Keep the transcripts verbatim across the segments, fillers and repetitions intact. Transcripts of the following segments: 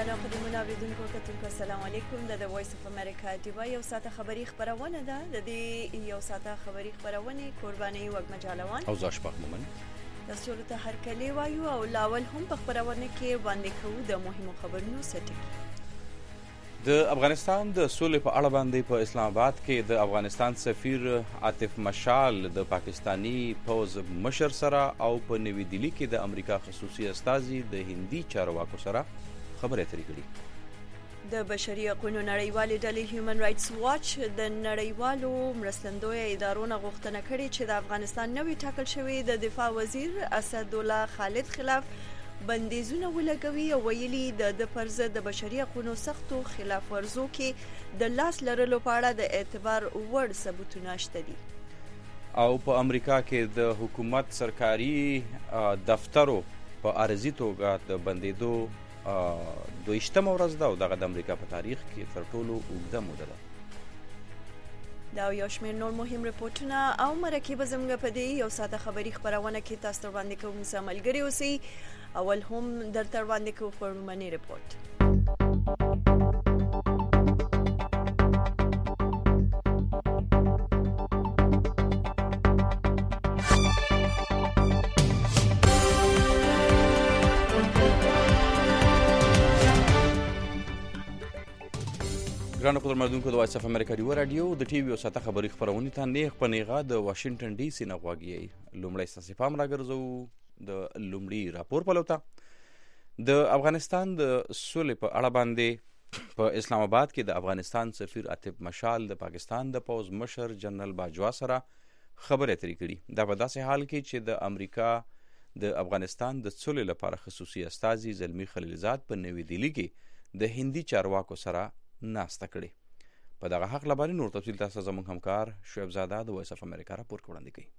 ناقدینو اوریدونکو کتونکو السلام علیکم. د وایس اف امریکا دیوا یو ساعته خبری خبرونه ده. د دې یو ساعته خبری خبرونه قرباني وګ مجالوان او زاشپاک مومن د سولو ته هر کلی وایو او لاول هم په خبرونه کې باندې کوو د مهمو خبرونو سټکی. د افغانستان د سولې په اړه باندې په اسلام آباد کې د افغانستان سفیر عاطف مشال د پاکستانی پوز مشر سره او په نوی دلی کې د امریکا خصوصي استازي د هندي چارواکو سره خبرې اترې کړي. د بشري حقوقو نړیوالې ډلې هیومن رائټس واچ د نړیوالو مرستندویه ادارو نه غوښتنه کړې چې د افغانستان نوی ټاکل شوی د دفاع وزیر اسدالله خالد خلاف بندیزونه ولګوي او ویلي د د پر ضد د بشري حقوقو سختو خلاف ورزو کې د لاس لرلو په اړه د اعتبار وړ ثبوتونه شته دي. او په امریکا کې د حکومت سرکاري دفترو په عارضي توګه د بندیدو دویشتمه ورځ ده او دغه د امریکا په تاریخ کې تر ټولو اوږده موده ده. دا یو شمېر نور مهم رپورټونه او مرکې به زموږ په دې یو ساعته خبري خبرونه کې تاسو ته وړاندې کوو. موږ ملګري اوسئ. اول هم درته وړاندې کوو فورمني رپورټ. ګرانو قدرمنونکو د وایس اف امریکا ریو رادیو د ټي وي او ساته خبري خبرونه ته نیغ په نیغه د واشنگټن ډي سي نه غواګي. لومړی ستاسو پام راګرځو د لومړي راپور په لوته د افغانستان د سولې په اړه باندې په اسلام آباد کې د افغانستان سفیر عاطف مشال د پاکستان د پوز مشر جنرال باجوا سره خبرې اترې کړي. دا په داسې حال کې چې د امریکا د افغانستان د سولې لپاره خصوصي استازي زلمی خلیلزاد په نوی دلی کې د هندي چارواکو سره ناسته کړي. په دغه حق لباري نور تفصیل تاسو زموږ همکار شعیب زاده د وایس اف امریکا راپور وړاندې کوي.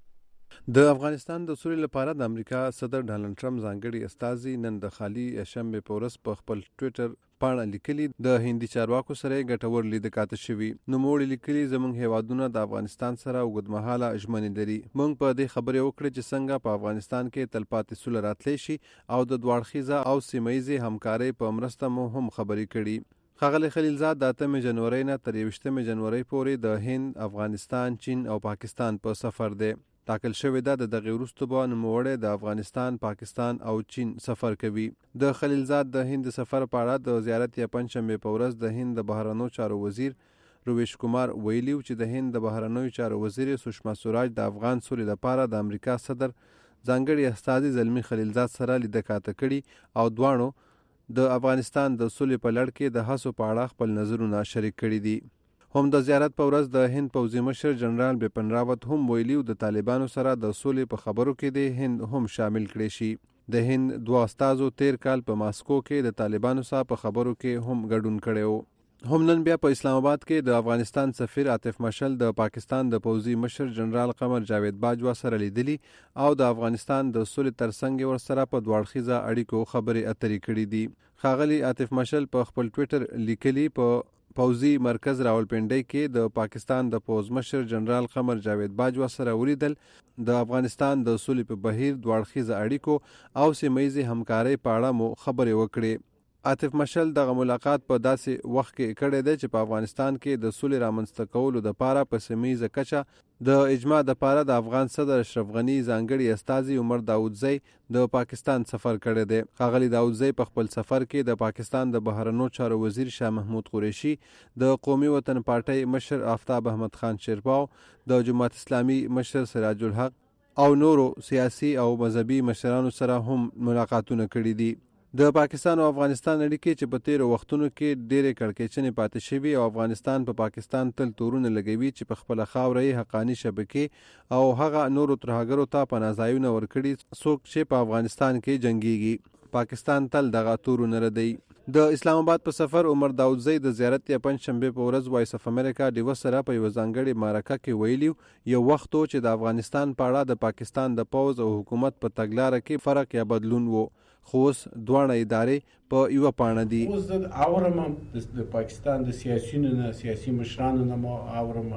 د افغانستان د سولې لپاره د امریکا صدر ډانلډ ټرمپ ځانګړي استازي نن د خالي شنبه په ورځ په خپل ټوئیټر پاڼه لیکلي د هندي چارواکو سره ګټور لید کاته شوي. نو موږ لیکلي زموږ هیوادونه د افغانستان سره اوږدمهاله ژمنې لري. موږ په دې خبرې وکړې چې څنګه په افغانستان کې تلپاتې سوله راتلی شي او د دواړخیزه او سیمهییزې همکارۍ په مرسته مو هم خبرې کړي. ښاغلی خلیلزاد د اتمې جنورۍ نه تر یویشتمې جنورۍ پورې د هند، افغانستان، چین او پاکستان په سفر دی. ټاکل شوې ده د دغې وروسته به نوموړی د افغانستان، پاکستان او چین سفر کوي. د خلیلزاد د هند سفر په اړه د زیارت یا پنجشنبې په ورځ د هند د بهرنیو چارو وزیر رویش کمار ویلي چې د هند د بهرنیو چارو وزیر سشما سوراج د افغان سولې لپاره د امریکا صدر ځانګړي استازي زلمی خلیلزاد سره لیده کاته کړي او دواړو د افغانستان د سولې په لړ کې د هڅو په اړه خپل نظرونه شریک کړي دي. هم د زیارت په ورځ د هند پوځي مشر جنرال بپن راوت هم ویلي د طالبانو سره د سولې په خبرو کې د هند هم شامل کړي شي. د هند دوه استازو تیر کال په ماسکو کې د طالبانو سره په خبرو کې هم ګډون کړي. هم نن بیا په اسلام آباد کې د افغانستان سفیر عاطف مشال د پاکستان د پوځي مشر جنرال قمر جاوید باجوا سره لیدلی او د افغانستان د سولې ترڅنګ ورسره په دواړخیزه اړیکو خبرې اترې کړې دي. ښاغلی عاطف مشال په خپل ټوئیټر لیکلي په پوځي مرکز راولپنډۍ کې د پاکستان د پوز مشر جنرال قمر جاوید باجوا سره ولیدل. د افغانستان د سولې په بهیر دواړخیزه اړیکو او سیمهییزې همکارۍ په اړه مو خبرې وکړې. عاطف مشال دغه ملاقات په داسې وخت کې کړی دی چې په افغانستان کې د سولې رامنځته کولو دپاره په سیمهییزه کچه د اجماع دپاره د افغان صدر اشرف غني ځانګړي استازي عمر داودزی د پاکستان سفر کړی دی. ښاغلی داودزی په خپل سفر کې د پاکستان د بهرنیو چارو وزیر شاه محمود قریشي، د قومي وطن پارټۍ مشر آفتاب احمد خان شیرپاو، د جماعت اسلامي مشر سراج الحق او نورو سیاسي او مذهبي مشرانو سره هم ملاقاتونه کړي دي. د پاکستان او افغانستان اړیکې چې په تیرو وختونو کې ډېرې کړکېچنې پاتې شوي او افغانستان په پاکستان تل تورونه لګوي چې په خپله خاوره یې حقاني شبکې او هغه نورو ترهګرو ته پناه ځایونه ورکړي څوک چې په افغانستان کې جنګیږي. پاکستان تل دغه تورونه ردوي. د اسلام آباد په سفر عمر داودزی د زیارت یا پنجشنبې په ورځ وایس اف امریکا ډیوه سره په یوه ځانګړې مرکه کې ویلي یو وخت و چې د افغانستان په اړه د پاکستان د پوځ او حکومت په تګلاره کې فرق یا بدلون و، خو اوس دواړه ادارې په یوه پاڼه دي. اوس زه اورم د پاکستان د سیاسیونو نه سیاسي مشرانو نه ما اورم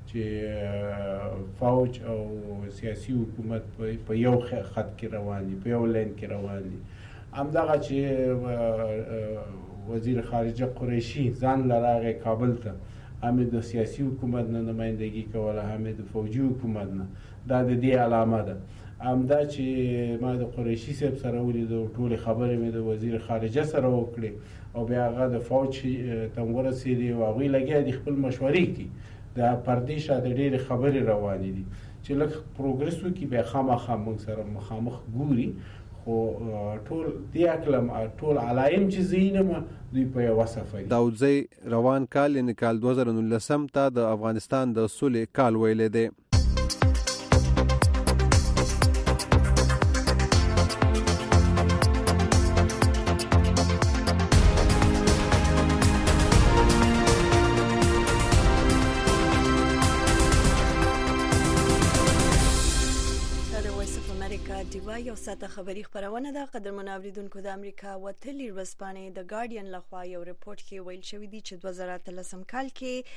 چې فوج او سیاسي حکومت په یو خط کې روان دي، په یو لین کې روان دي. همدغه چې وزیر خارجه قریشي ځان لراغه کابل ته هم د سیاسي حکومت نه نمائندګي کوله هم د فوجي حکومت نه دا د دې علامه ده. همدا چې ما د قریشي صاحب سره ولیدو ټول خبرې مې د وزیر خارجه سره وکړې او بیا هغه د فوج ته ورسېدی او هغوی لګیا دي خپل مشورې کوي د پردې شاته ډېرې خبرې روانې دي چې لږ پروګرس وکړي بیا خامخا موږ سره مخامخ ګوري. خو ټول دې اکلم ټول علایم چې زینم دوی په یوه صفه دي. داودزی روان کال یعنې کال دوه زره نولسم ته د افغانستان د سولې کال ویلی دی. یو ساعته خبری خبرونه ده. قدرمن اوریدونکو، د امریکا وتلی ورځپاڼې د ګارډین لخوا یو ریپورت کې ویل شوی دی چې دوه زره اتلسم کال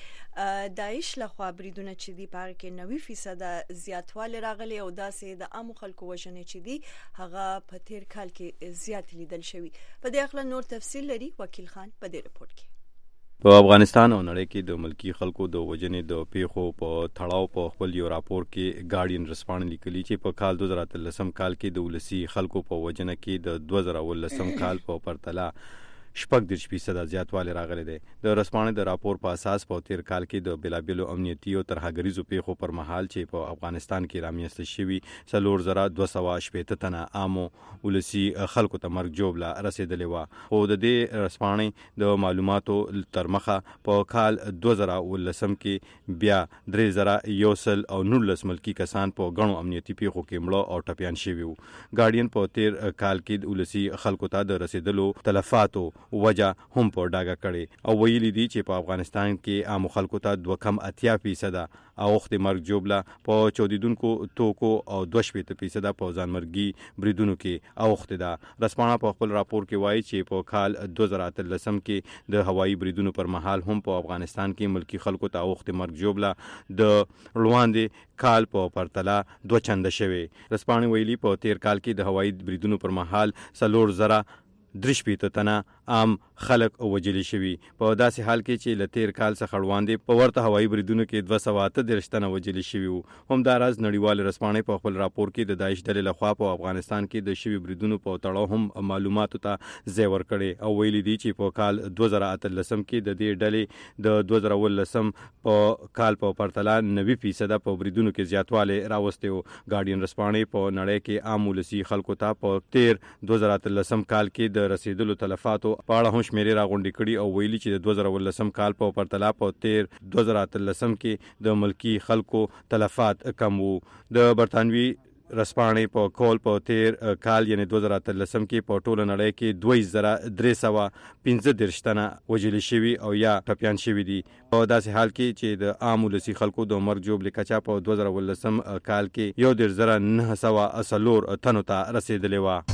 کې داعش لخوا بریدونه چې دی په کې نوي فیصد زیاتوالی راغلی او داسې د عامو خلکو وژنې چې دی هغه په تیر کال کې زیات لیدل شوی. په دې اړه نور تفصیل لري وکیل خان په دې ریپورت کې. په افغانستان او نړۍ کې د ملکی خلکو د وژنې د پیښو په تړاو په خپل یو راپور کې ګارډین ورځپاڼه لیکلي چې په کال دوه زره اتلسم کال کې د ولسی خلکو په وژنه کې د دوه زره ولسم کال په پرتله شپږ دېرش فیصد زیاتوالی راغلی دی. د ورځپاڼې د راپور په اساس په تیر کال کې د بېلابېلو امنیتي او ترهګریزو پیښو پر مهال چې په افغانستان کې رامنځته شوي څلور زره دوه سوه شپېته تنه عامو ولسي خلکو ته مرګ ژوبله رسېدلې وه. خو د دې ورځپاڼې د معلوماتو تر مخه په کال دوه زره اوولسم کې بیا درې زره یو سل او نولس ملکي کسان په ګڼو امنیتي پیښو کې مړه او ټپیان شوي وو. ګارډین په تیر کال کې د ولسي خلکو ته د رسېدلو تلفاتو وجه هم په ډاګه کړي او ویلي دي چې په افغانستان کې عامو خلکو ته دوه کم اتیا فیصده اوښتې مرګ ژوبله په چاودېدونکو توکو او دوه شپېته فیصده په ځانمرګي بریدونو کې اوښتې ده. ورځپاڼه په خپل راپور کې وایي چې په کال دوه زره اتلسم کې د هوایي بریدونو پر مهال هم په افغانستان کې ملکی خلکو ته اوښتې مرګ ژوبله د وړاندې کال په پرتله دوه چنده شوې. ورځپاڼې ویلي په تیر کال کې د هوایي بریدونو پر مهال څلور زره درې شپېته تنه عام خلک وژلي شوي. په داسې حال کې چې له تیر کال څخه وړاندې په ورته هوایي بریدونو کې دوه سوه اته دېرش تنه وژلي شوي وو. همداراز نړیوالې ورځپاڼې په خپل راپور کې د داعش ډلې لخوا په افغانستان کې د شوي بریدونو په تړاو هم معلوماتو ته ځای ورکړی او ویلي دي چې په کال دوه زره اتلسم کې د دې ډلې د دوه زره اوولسم په کال په پرتله نوي فیصده په بریدونو کې زیاتوالی راوستی و. ګارډین ورځپاڼې په نړۍ کې عام ولسي خلکو ته په تیر دوه زره اتلسم کال کې د رسیدلو تلفاتو په اړه هم شمیرې راغونډې کړي او ویلي چې د دوه زره اوولسم کال په پرتله په تیر دوه زره اتلسم کې د ملکی خلکو تلفات کم وو. د برطانوي ورځپاڼې په کول په تیر کال یعنې دوه زره اتلسم کې په ټوله نړۍ کې دوه زره درې سوه پنځه دېرش تنه وژلي شوي او یا ټپیان شوي دي. په داسې حال کې چې د عام ولسي خلکو د مرګ ژوبلې کچه په دوه زره اوولسم کال کې یو دېرش زره نهه سوه څلور تنو ته رسېدلې وه.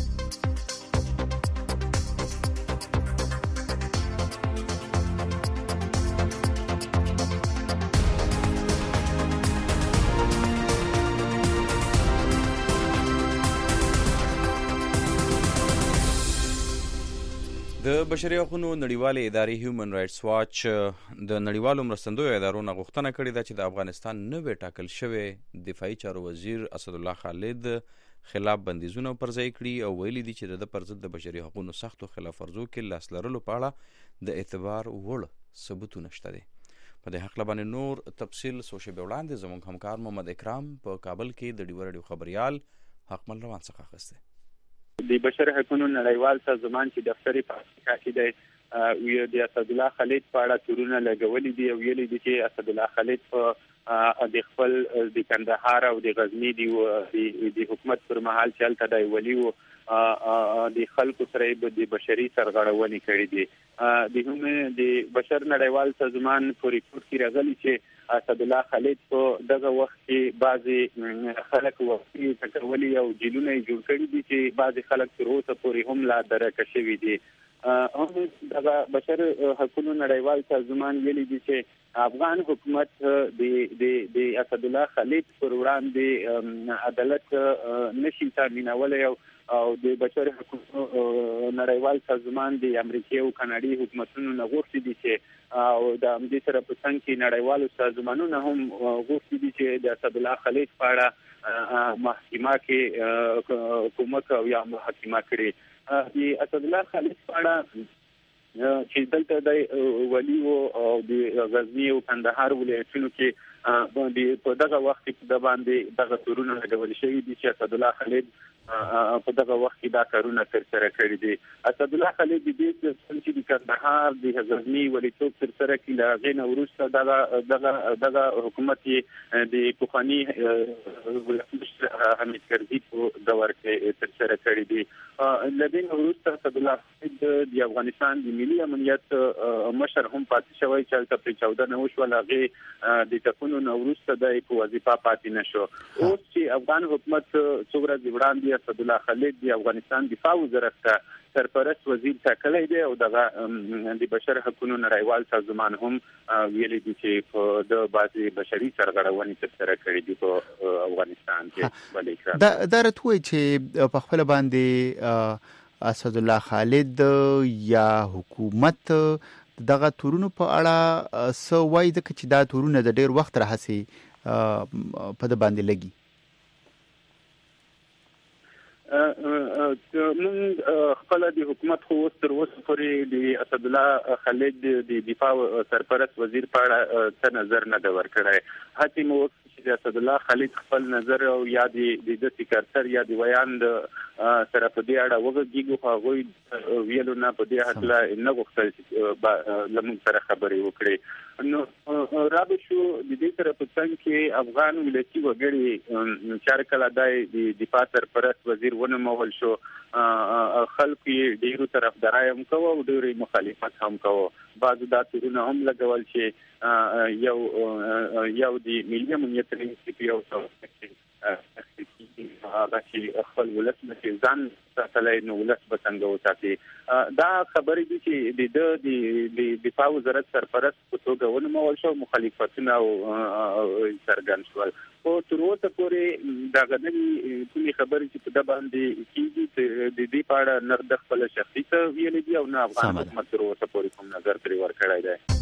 د بشري حقوقو نړیوالې ادارې هیومن رائټس واچ د نړیوالو مرستندویو ادارو نه غوښتنه کړې ده چې د افغانستان نوی ټاکل شوی دفاعي چارو وزیر اسدالله خالد خلاف بندیزونه پر ځای کړي او ویلي دي چې د پر ضد د بشري حقوقو سختو خلاف ورزو کې لاس لرلو په اړه د اعتبار وړ ثبوتونه شته دي. په دې هکله باندې نور تفصیل څو شېبې وړاندې زموږ همکار محمد اکرام په کابل کې د ډیوه راډیو خبریال حقمل روان څخه اخیستی. د بشر حقوقو نړیوال سازمان چې دفتر په افریقا کې دی وی د اسدالله خالد په اړه تورونه لګولي دي او ویلي دي چې اسدالله خالد په د خپل د کندهار او د غزنی د حکومت پر مهال چې هلته دی ولي و د خلکو سره د بشري سرغړونې کړې دي. د هم د بشر نړیوال سازمان په ریپورت کې راغلي چې اسدالله خالد په دغه وخت کې بعضې خلک وختي ټکولي او جیلونه یې جوړ کړي دي چې بعضې خلک تر اوسه پورې هم لا درکه شوي دي. هم د بشر حقوقو نړیوال سازمان ویلي دي چې افغان حکومت د د د اسد الله خالد پر وړاندې عدالت نشي تامینولای او د بشر حقوقو نړیوال سازمان د امریکا او کاناډي حکومتونو نه غوښتي دي چې او د امدې سره په څنګه کې نړیوالو سازمانونو هم غوښتي دي چې د اسد الله خالد په اړه محکمه کې حکومت او یا محکمه کړي د اسد الله خالد په اړه چې دلته د ولی او د غزنی او کندهار ولایتونو کې باندې په دغه وخت کې د باندې دغه تورونه لګول شوی دي چې اسد الله خالد په دغه وخت کې دا کارونه تر سره کړی دي. اسد الله خالد د دې چې د کندهار د غزنی ولیتوب تر سره کې لا غینه ورسته دغه دغه دغه حکومت د پوخانی ولایت حمید کرزي په دور کې تر سره کړی دي. لدین ورسته اسد الله خالد د افغانستان د ملي امنیت مشر هم پاتې شوی چې تل په چودہ نه وشو لاغه د تکونو نورسته د وظیفه پاتې نشو. اوس چې افغان حکومت څومره دی وړاندې اسد الله خالد د افغانستان دفاع وزارت ته سرپرست وزیر ټاکلی دی او دغه د بشر حقوقو نړیوال سازمان هم ویلي دي چې په د بعضي بشري سرغړونې تر سره کړې دي په افغانستان کې. بلې دا دا راتوي چې په خپل باندې اسد الله خالد یا حکومت دغه تورونو په اړه سو وای د چې دا تورونه د ډیر وخت راهسي په د باندې لګي. من خپل د حکومت خو تر اوسه پورې د اسد الله خالد د دفاع سرپرست وزیر په اړه څه نظر نه دا ورکړی. هڅې مو چې اسد الله خالد خپل نظر او یا د د سکرټر یا د ویان سره په دې اړه وګورئ خو هغه ویلو نه په دې حق لا نه غوښتل چې لمون سره خبرې وکړي. نو رابط شو د دې سره په څنګه کې افغان ولایتي وګړي چار کله د دفاع سرپرست وزیر ونه مول شو خلک ډیرو طرفدارای هم کوو او ډیرو مخالفت هم کوو. بعض د تورونه هم لګول چې یو یو د ملي امنیت رئیس یو څو هغه چې خپل ولس مشر ځان ساتلای نو ولس به څنګه وساتي. دا خبرې دي چې د د دفاع وزارت سرپرست په توګه ونومول شو مخالفتونه او څرګند شول. خو تر اوسه پورې دا غنلي ټولې خبرې چې په د باندې کیږي د دې په اړه نه د خپل شخصي ته ویل دي او نه افغان حکومت تر اوسه پورې کوم نظر پرې ورکړی دی.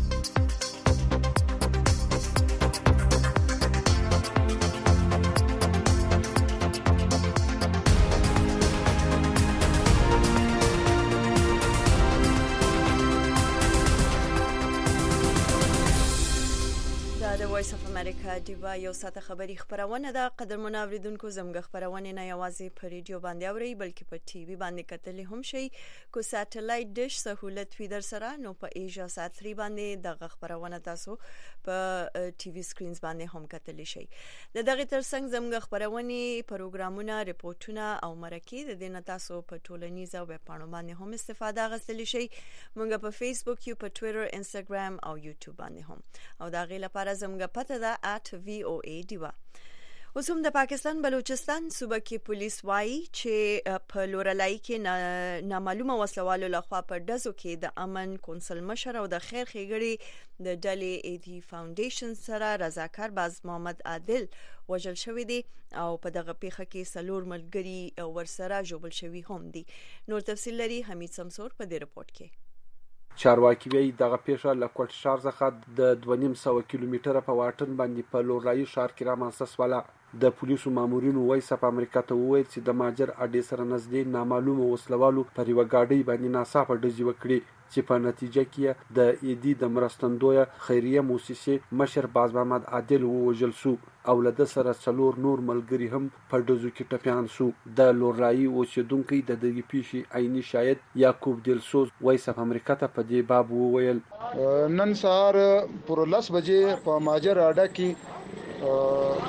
د وایس اف امریکا دیوا یو ساعت خبری خبرونه ده. قدرمن اوریدونکو زموږ خبرونه نه یوازې په ریډیو باندې اوري بلکې په ټي وي باندې کتلې هم شي. کو ساتلایت ډیش سہولت وی در سره نو په ایجا سات تری باندې دغه خبرونه تاسو په ټي وي سکرینز باندې هم کتلې شي. د دغه ترڅنګ زموږ خبرونه پروګرامونه ریپورتونه او مرکې د دې تاسو په ټولنیزو ویب پاڼو باندې هم استفاده غوښتلی شي. موږ په فیسبوک یو په ټوئیټر انستګرام او یوټیوب باندې هم او دا غي لپاره زموږ پته ده at V O A دیوا. اوس هم د پاکستان بلوچستان صوبه کې پولیس وایي چې په لورلای کې نامعلومه وسلوالو لخوا په دزو کې د امن کونسل مشر او د خیر ښېګړې د ډلې اي دي فاونډیشن سره رضاکار باز محمد عادل وژل شوی دی او په دغه پیښه کې سلور ملګري ورسره جوړل شوی هم دي. نور تفصیل لري حمید سمسور په دې رپورت کې. چارواکي وی دغه پیښه له کوټ شار څخه د دوه نیم سوه کیلومتره په واټن باندې په لورلایي ښار کې رامنځته شوله. د پولیسو مامورینو وایي چې امریکا ته وویل چې د ماجر اډې سره نږدې نامعلومه وسلوالو پر یوه ګاډۍ باندې ناڅاپه ډزې وکړې چې په نتیجه کې د ایدي د مرستندویه خیریه موسسې مشر باز محمد عادل ووژل شو او له ده سره څلور نور ملګري هم په ډزو کې ټپیان شو. د لورلایي اوسېدونکی د دغې پیښې عیني شاهد یعقوب دلسوز وایي چې امریکا ته په دې باب وویل نن سهار پر لس بجې په ماجر اډه کې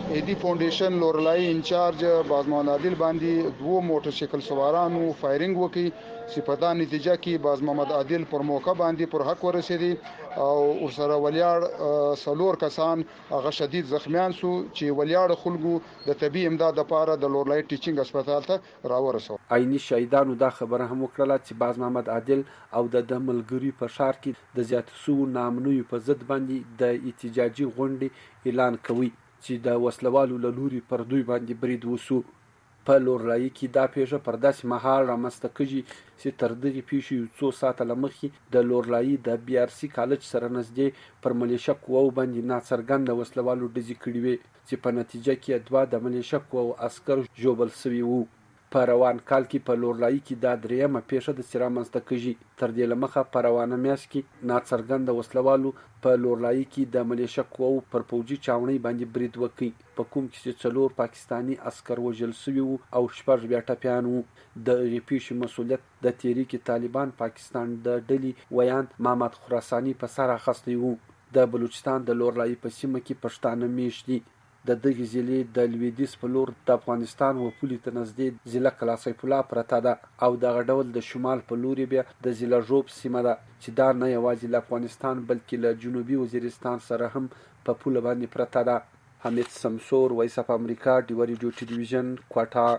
ایدی فاونډیشن لورلای انچارج بازمان عادل باندې دوه موټر سایکل سوارانو فایرینګ وکړي چې په دا نتیجه کې باز محمد عادل پر موقع باندې پر حق ورسېدي او ورسره ولیاړ سلور کسان هغه شدید زخمیان سو چې ولیاړ خلکو د طبي امداد لپاره د لورلای ټیچینګ هسپتال ته راورسو. عیني شهیدانو دا خبره هم وکړه چې باز محمد عادل او د ملګری په شار کې د زیات سو نامنوي په ضد باندې د احتجاجي غونډې اعلان کوي چې د وسلوالو له لوري پر دوی باندې برید وسو. په لورلایي کې دا پیښه پر داسې مهال رامنځته کېږي چې تر دغې پیښې یو څو ساعته له مخکې د لورلایي د بي ار سي کالج سره نږدې پر ملیشه قواو باندې ناڅرګنده وسلوالو ډزې کړې وې چې په نتیجه کې دوه د ملیشه قواو عسکر ژوبل سوي وو. په روان کال کې په لورلایي کې دا دریمه پیښه ده چې رامنځته کېږي. تر دې له مخه په روانه میاشت کې ناڅرګنده وسلوالو په لورلایي کې د ملیشه قواو پر پوځي چاونۍ باندې برید وکړ په کوم کې چې څلور پاکستاني عسکر وژل سوي وو او شپږ بیا ټپیان وو. د دغې پیښې مسؤلیت د تحریک طالبان پاکستان د ډلې ویان محمد خراساني په سر اخیستی وو. د بلوچستان د لورلایي په سیمه کې پښتانه میشت دي. د دغې ضلعې د لویدیځ په لور د افغانستان و پولې ته نږدې ضلع قلعه سیف الله پرته ده او دغه ډول د شمال په لوري بیا د ضلع ژوب سیمه ده چې دا نه یوازې له افغانستان بلکې له جنوبي وزیرستان سره هم په پوله باندې پرته ده. حمید سمسور، وایس اف امریکا، ډیوه ریډیو ټلویزیون، کوټه.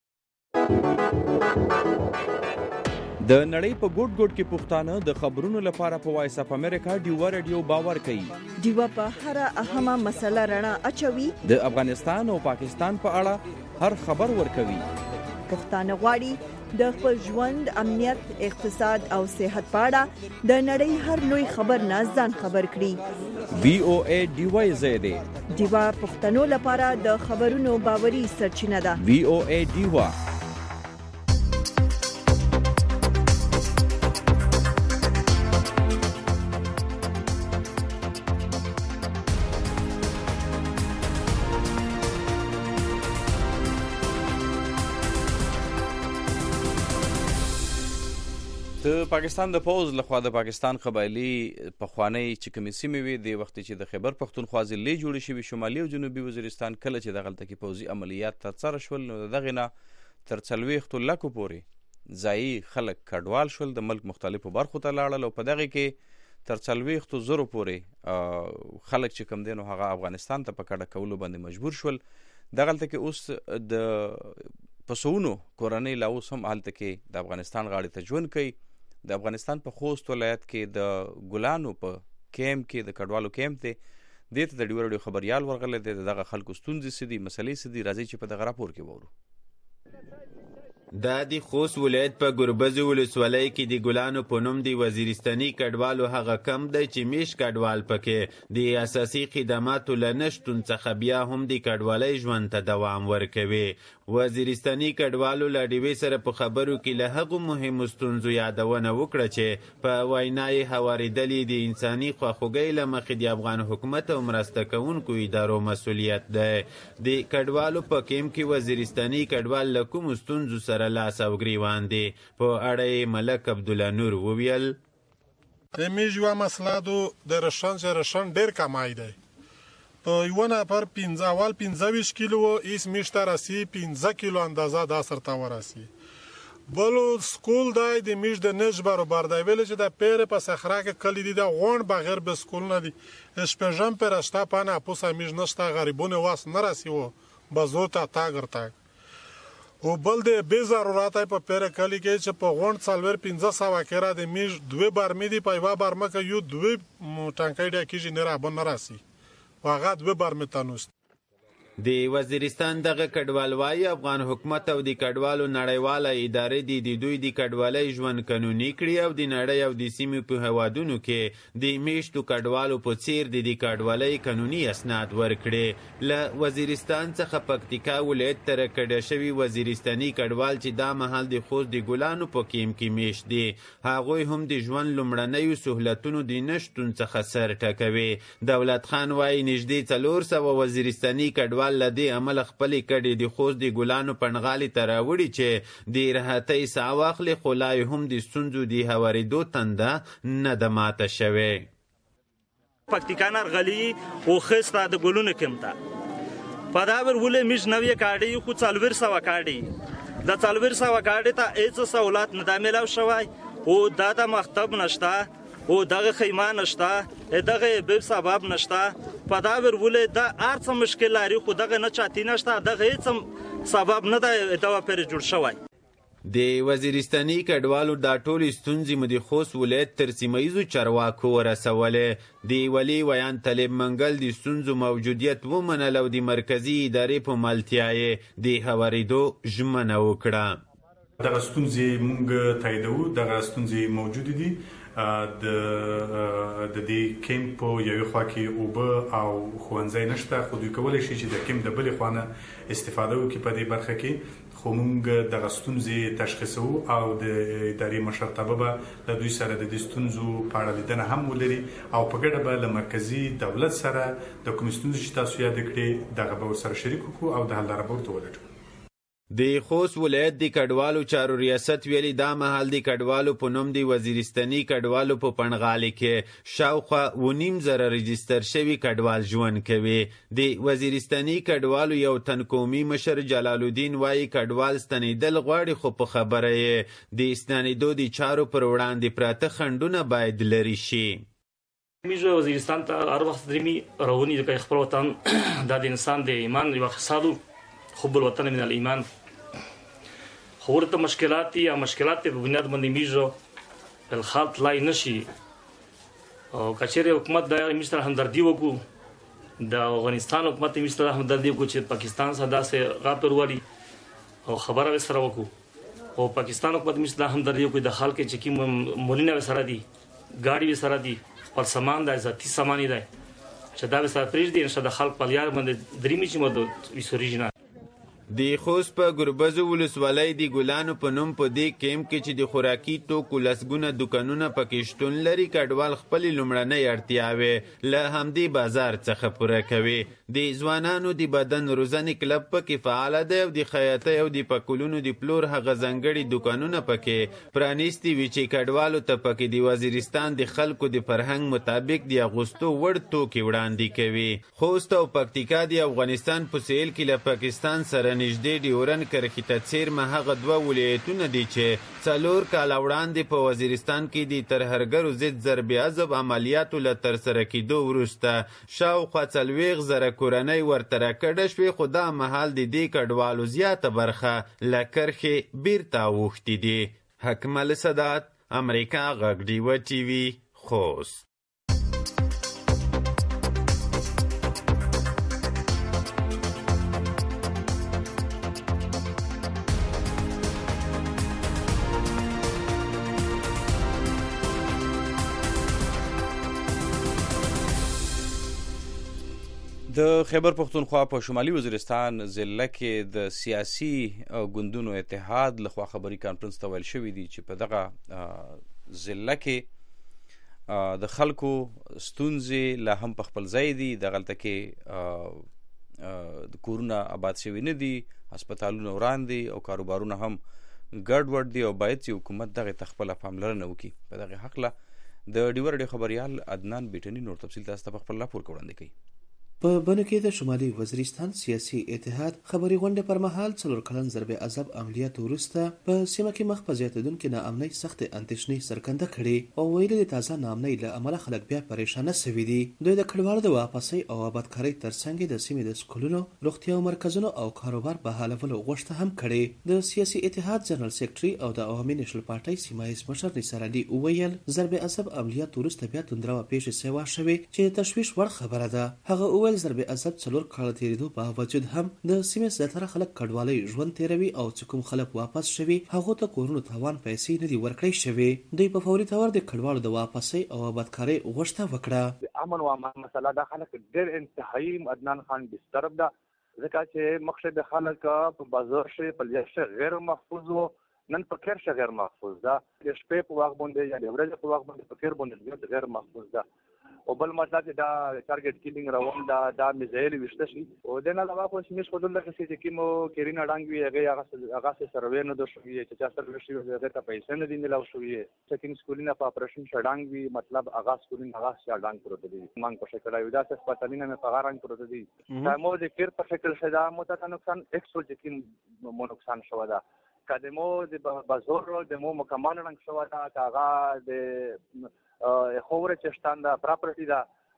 د نړۍ په ګوټ ګوټ کې پښتانه د خبرونو لپاره په وایس اف امریکا ډیوه ریډیو باور کوي. ډیوه په هر اهمه مسله رڼا اچوي. د افغانستان او پاکستان په اړه هر خبر ورکوي. پښتانه غواړي د خپل ژوند، امنیت، اقتصاد او صحت په اړه د نړۍ هر لوی خبر نه ځان خبر کړي. وی او ای ډیوه زیاده ډیوه پښتنو لپاره د خبرونو باوري سرچینه ده. وی او ای ډیوه. د پاکستان د پوز لخوا د پاکستان قبایلی پخوانی چې کومې سیمې وي د وخت چې د خیبر پختونخوا ضلع جوړې شوې شمالي او جنوبي وزیرستان کله چې دغلته کې پوځي عملیات ترسره شول نو دغه نه تر څلوېښتو لکو پورې ځایي خلک کډوال شول، د ملک مختلفو برخو ته لاړل او په دغه کې تر څلوېښتو زرو پورې خلک چې کوم دی نو هغه افغانستان ته په کډه کولو باندې مجبور شول. دغلته کې اوس د پسونو کورنۍ لا اوس هم هلته کې د افغانستان غاړې ته ژوند کوي. د افغانستان په خوست ولایت کې د ګلانو په کیمپ کې د کډوالو کیمپ دی، دې ته د ډیوه ریډیو خبریال ورغلی دی. د دغه خلکو ستونزې څه دي، مسلې څه دي، راځئ چې په دغه راپور کې وورو. دا د خوست ولایت په ګربز ولسوالۍ کې د ګلانو په نوم د وزیرستاني کډوالو هغه کم دی چې میش کډوال پکې د اساسي خدماتو له نشتون څخه بیا هم د کډوالۍ ژوند ته دوام ورکوي. وزیرستاني کډوالو له ډیوې سره په خبرو کې له هغو مهمو ستونزو یادونه وکړه چې په وینا یې هوارېدلې د انساني خواخوږۍ له مخې د افغان حکومت او مرسته کوونکو ادارو مسؤلیت دی. د کډوالو په کیمپ کې وزیرستاني کډوال له کومو ستونزو سره لاس او ګریوان دي په اړه ملک عبدالله نور وویل. د میژ یوه مسله دو د رشن چې رشن ډېر کمای دی. په یوه نفر پنځه اول پنځه ویشت کیلو ایس میش ته رسي، پنځه کیلو اندازه دا سرته ورسي. بلو سکول دی د میش د نج برابر دی ویل چې د پیر په صخره کې کلی دی د غون بغیر به سکول نه دی. شپږم پر رشته پانه پوسه میش نشته، غریبونه واس نه رسي و بزو ته تاګر تاګ. او بل د بې ضرورت په پیر کلی کې چې په غونډ څلور پنځه سوه کې را د میش دوه برمې دي، په یوه برمه کې یو دوه ټانکۍ ډکېږي نه رابه نه راسي و هغه دوه برمې ته نوست. د وزیرستان دغه کډوالوای افغان حکومت او د کډوالو نړیواله ادارې د د دوی د کډوالۍ ژوند قانوني کړي او د نړۍ او د سیمې په هیوادونو کې د میشتو کډوالو په څیر د د کډوالۍ قانوني اسناد ورکړي. له وزیرستان څخه پکتیکا ولایت ته راکډه شوي وزیرستاني کډوال چې دا مهال د خوست د ګلانو په کیمپ کې میشت دي، هغوی هم د ژوند لومړنیو سهولتونو د نشتون څخه سر ټکوي. دولت خان وایي نږدې څلور سوه وزیرستاني کډوال لدې عمل خپلې کډې د خوست د ګلانو پنغالي ته راوړي چې د راحتۍ ساه واخلي، خو لا هم د ستونزو د هوارېدو تنده نه ده ماته شوې. پکتیکا نرغلي او خسته د ګلونو کیمپ ته په دا ولې میش نوې کاډي خو څلور سوه کاډي د څلور سوه کاډي ته هیڅ سہولت نه ده میلاو شوی او دا د مکتب نشته او دغه خیمه نشته دغه به سبب نشته په دا ولې د هر څه مشکل لري خو دغه نه چاتی نشته دغه هیڅ سبب نه ده دا پر جوړ شوی د وزیرستاني کډوالو دا ټولې ستونزې مو د خوست ولایت تر سیمه ییزو چارواکو ورسولې د ولي ویان طالب منګل د ستونزو موجودیت ومنل او د مرکزي ادارې په ملتیا یې د هوارېدو ژمنه وکړه. دغه ستونزې موږ تاییدوو، دغه ستونزې موجود دي. د د دې کیمپ په یوې خوا کې اوبه او ښوونځی نشته، خو دوی کولی شي چې د کیمپ د بلې خوا نه استفاده وکړي په دې برخه کې. خو موږ دغه ستونزې تشخیصوو او د ادارې مشرتابه به له دوی سره د دې ستونزو په اړه لیدنه هم ولري او په ګډه به له مرکزي دولت سره د کومې ستونزې چې تاسو یاد کړې دغه به ورسره شریک وکړو او د حل لاره به ورته ولټوو. د خوست ولایت د کډوالو چارو ریاست ویلي دا مهال د کډوالو په نوم د وزیرستاني کډوالو په پنغالي کې شاوخوا ونیم زره رجستر شوي کډوال ژوند کوي. د وزیرستاني کډوالو یو تن قومي مشر جلال الدین وایي کډوال ستنېدل غواړي خو په خبره یې د ستنېدو د چارو پر وړاندې پراته خنډونه باید لرې شي. میږه وزیرستان ته هر وخت درېمي رواني د خپل وطن دا د انسان د ایمان یو اقتصادو حب الوطن من الایمان خو ورته مشکلات یا مشکلات په بنیاد باندې میږه الخالط لای نشي او کچېره حکومت د مستر همدردي وکړو د افغانستان حکومت مستر همدردي وکړو چې پاکستان سره داسې غاپر وړي او خبره وسره وکړو او پاکستان حکومت مستر همدردي وکړو د خلک چې کوم مولینه وسره دي ګاډي وسره دي پر سامان د ذاتی سامان دی چې دا وسره پریږ دي نشه د خلک په یار باندې درېمي چې مو د وسوریجنا. د خوست په ګربز ولسوالۍ د ګلانو په نوم په دې کیمپ کې چې د خوراکي توکو لسګونه دوکانونه پکې شتون لري کډوال خپلې لومړنۍ اړتیاوې له همدې بازار څخه پوره کوي. د ځوانانو د بدن روزنې کلب پکې فعاله دی او د خیاطۍ او د پکولونو د پلور هغه ځانګړي دوکانونه پکې پرانیستي وي چې کډوالو ته پکې د وزیرستان د خلکو د فرهنګ مطابق د اغوستو وړ توکي وړاندې کوي. خوست او پکتیکا د افغانستان په سیل کې له پاکستان سره نږدې ډیورن کرښې ته څیرمه هغه دوه ولایتونه دي چې څلور کاله وړاندې په وزیرستان کې د ترهګرو ضد ضرب عضب عملیاتو له ترسره کېدو وروسته شاوخوا څلوېښت زره کورنۍ ورته راکډه شوې، خو دا مهال د دې کډوالو زیاته برخه له کرښې بیرته اوښتي دي. حکمل سادات، امریکا غږ ډیوه ټي وي، خوست. د خیبر پښتونخوا په شمالي وزیرستان ضلع کې د سیاسي ګوندونو اتحاد لخوا خبري کانفرنس ته ویل شوی دی چې په دغه ضلع کې د خلکو ستونزې لا هم په خپل ځای دي. دغلته کې د کورونه آباد شوي نه دي، هسپتالونه وران دي او کاروبارونه هم ګډ وډ دي او باید چې حکومت دغه ته خپله پاملرنه وکړي. په دغه هکله د ډیوه راډیو خبریال عدنان بیټني نور تفصیل تاسو ته په خپل راپور کې وړاندې کوي. په بنو کې د شمالي وزیرستان سیاسي اتحاد خبري غونډه پر مهال څلور کلن ضرب عذاب عملیات وروسته په سیمه کې مخ په زیاتېدونکې ناامنۍ سخت اندېښنې څرګنده کړې او ویلي د تازه ناامنۍ له امله خلک بیا پریشانه سوي دي. دوی د کډوالو د واپسۍ او آبادکارۍ ترڅنګ د سیمې د سکولونو، روغتیا مرکزونو او کاروبار بحالولو غوښتنه هم کړې. د سیاسي اتحاد جنرال سیکرټري او د عوامي نیشنل پارټۍ سیمه ییز مشر نثار علي وویل ضرب عذاب عملیات وروسته بیا توندروه پیښې سوي شوې چې تشویش وړ خبره ده. هغه وویل ضرب عذاب څلور کاله تیریدو باوجود هم د سیمې زیاتره خلک کډوالۍ ژوند تیروي او چې کوم خلک واپس شوي هغو ته کورونو تاوان پیسې نه دي ورکړی شوې. دوی په فوري تور د کډوالو د واپسۍ او آبادکارۍ غوښتنه وکړه. امن او امان مسله دا خلک ډېر انتهایی عدنان خان ډیسټرب ده ځکه چې مخشه د خلک په بازار شي په لږه غیر محفوظ وو، نن په کیر شي غیر محفوظ ده. د شپې په وخت باندې یا د ورځې په وخت باندې په کیر باندې غیر محفوظ ده. او بل مطلب دا ټارګټ کیلینګ روان دا دا میزایل وشته شي او د نه علاوه خو سیمه خو دلته چې کیمو کیرینا ډانګ وی هغه هغه هغه سروې نه دوه شوی چې چا سره وشي هغه ته پیسې نه دي ملاو شوی چې سکولینه په اپریشن شډانګ وی مطلب هغه سکولینه هغه شډانګ پروت دي مانګ په شکل یو داسې سپاتالینه مې په غارنګ پروت دي مو د کیر په شکل شدا مو ته نقصان ایکس چې کیم مو نقصان شو دا کدمو د بازور د مو مکمل رنګ شو دا هغه د خوره چشتان دا پراپرټی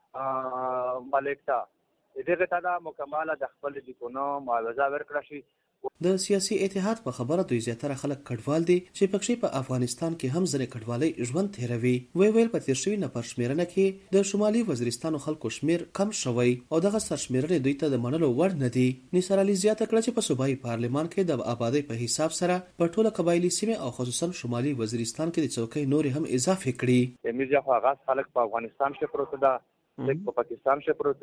دا مالک تا دغه تا دا مکمل د خپل د کونو معاوضه ورکړه شي د سیاسي اتحاد په خبره دوی زیاتره خلک کډوال دي چې پکښې په افغانستان کې هم ځنې کډوالۍ ژوند تیروي وی ویل په تیر شوي نفر شمیرنه کې د شمالي وزیرستان خلکو شمیر کم شوی او دغه سرشمیرنې دوی ته د منلو وړ نه دي نثار علي زیاته کړه چې په صوبایي پارلمان کې د آبادۍ په حساب سره په ټوله قبایلي سیمې او خصوصا شمالي وزیرستان کې د چوکۍ نورې هم اضافه کړي میرزا خو آغاز خلک په افغانستان کې پروت ده لیک په پاکستان کې پروت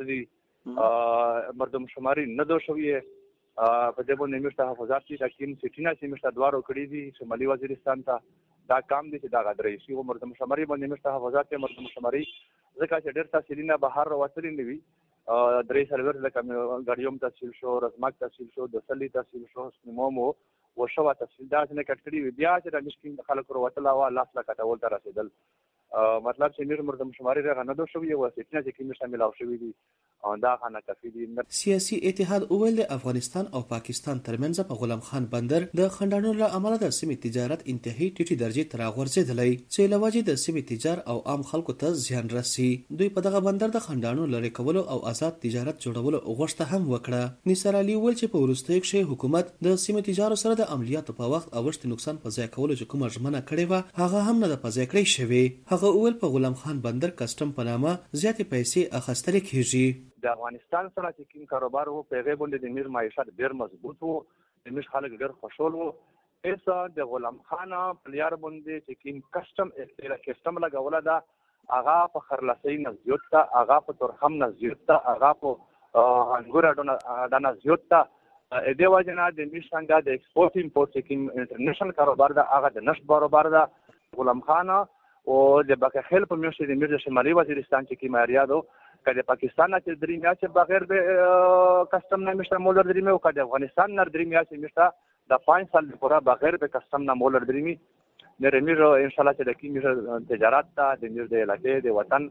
دي مردم شماري نه دو شوی په دې باندې موږ تحفظات چې تاکیم سټینا چې موږ دوارو کړی دي شمالي وزیرستان ته دا کام دي چې دا غدرې شي او مردم شماري باندې موږ تحفظات ته مردم شماري ځکه چې ډېر تحصیلونه بهر وصلې نه وي درې سرور لکه غړیوم تحصیل شو رسمک تحصیل شو د سلی تحصیل شو مومو وشو تحصیل دا نه کټ کړی بیا چې د مشکین خلکو وروتل او الله تعالی کټول تر رسیدل مطلب چې موږ مردم شماري راغ نه دو شو یو سټینا چې کوم شامل او شوی دي دا خانه کافي دي سیاسي اتحاد اول د افغانستان او پاکستان ترمنځ په غلام خان بندر د خندانو له امله د سیمې تجارت انتهایی ټیټي درجه ته راغورځېدلی چې لواجی د سیمې تجار او عام خلکو ته زیان رسي دوی په دغه بندر د خندانو لری کولو او آزاد تجارت جوړولو غوښته هم وکړه نثار علي ول چې په ورستۍ کې حکومت د سیمې تجارت سره د عملیاتو په وخت اوښت نقصان په ځای کولو چې کومه ژمنه کړې و هغه هم نه د پځای کړی شوی هغه اول په غلام خان بندر کسٹم په نامه زیاتې پیسې اخیستل کیږي د افغانستان سره چې کوم کاروبار وو په غیبه باندې د میر معیشت ډیر مضبوط وو د میر خلک ډیر خوشحال وو ایسا د غلام خان پلیار باندې چې کوم کسٹم اختیار کسٹم لګول دا هغه په خرلاسي نه زیات تا هغه په ترخم نه زیات تا هغه په انګور د نه زیات تا د دې وجنه د میر څنګه د ایکسپورت امپورت چې کوم انټرنیشنل کاروبار دا هغه د نشټ کاروبار دا غلام خان او د بکخل په میاشتې د میر شمالي وزیرستان چې کوم اریادو کله پاکستان نه درې میاشتې بغیر به کسٹم نه مشته مولر درې مې او کله افغانستان نه درې میاشتې مشته د پنځه سال لپاره بغیر به کسٹم نه مولر درې مې نه رمیر ان شاء الله چې د کیمیر تجارت ته د میر د علاقې د وطن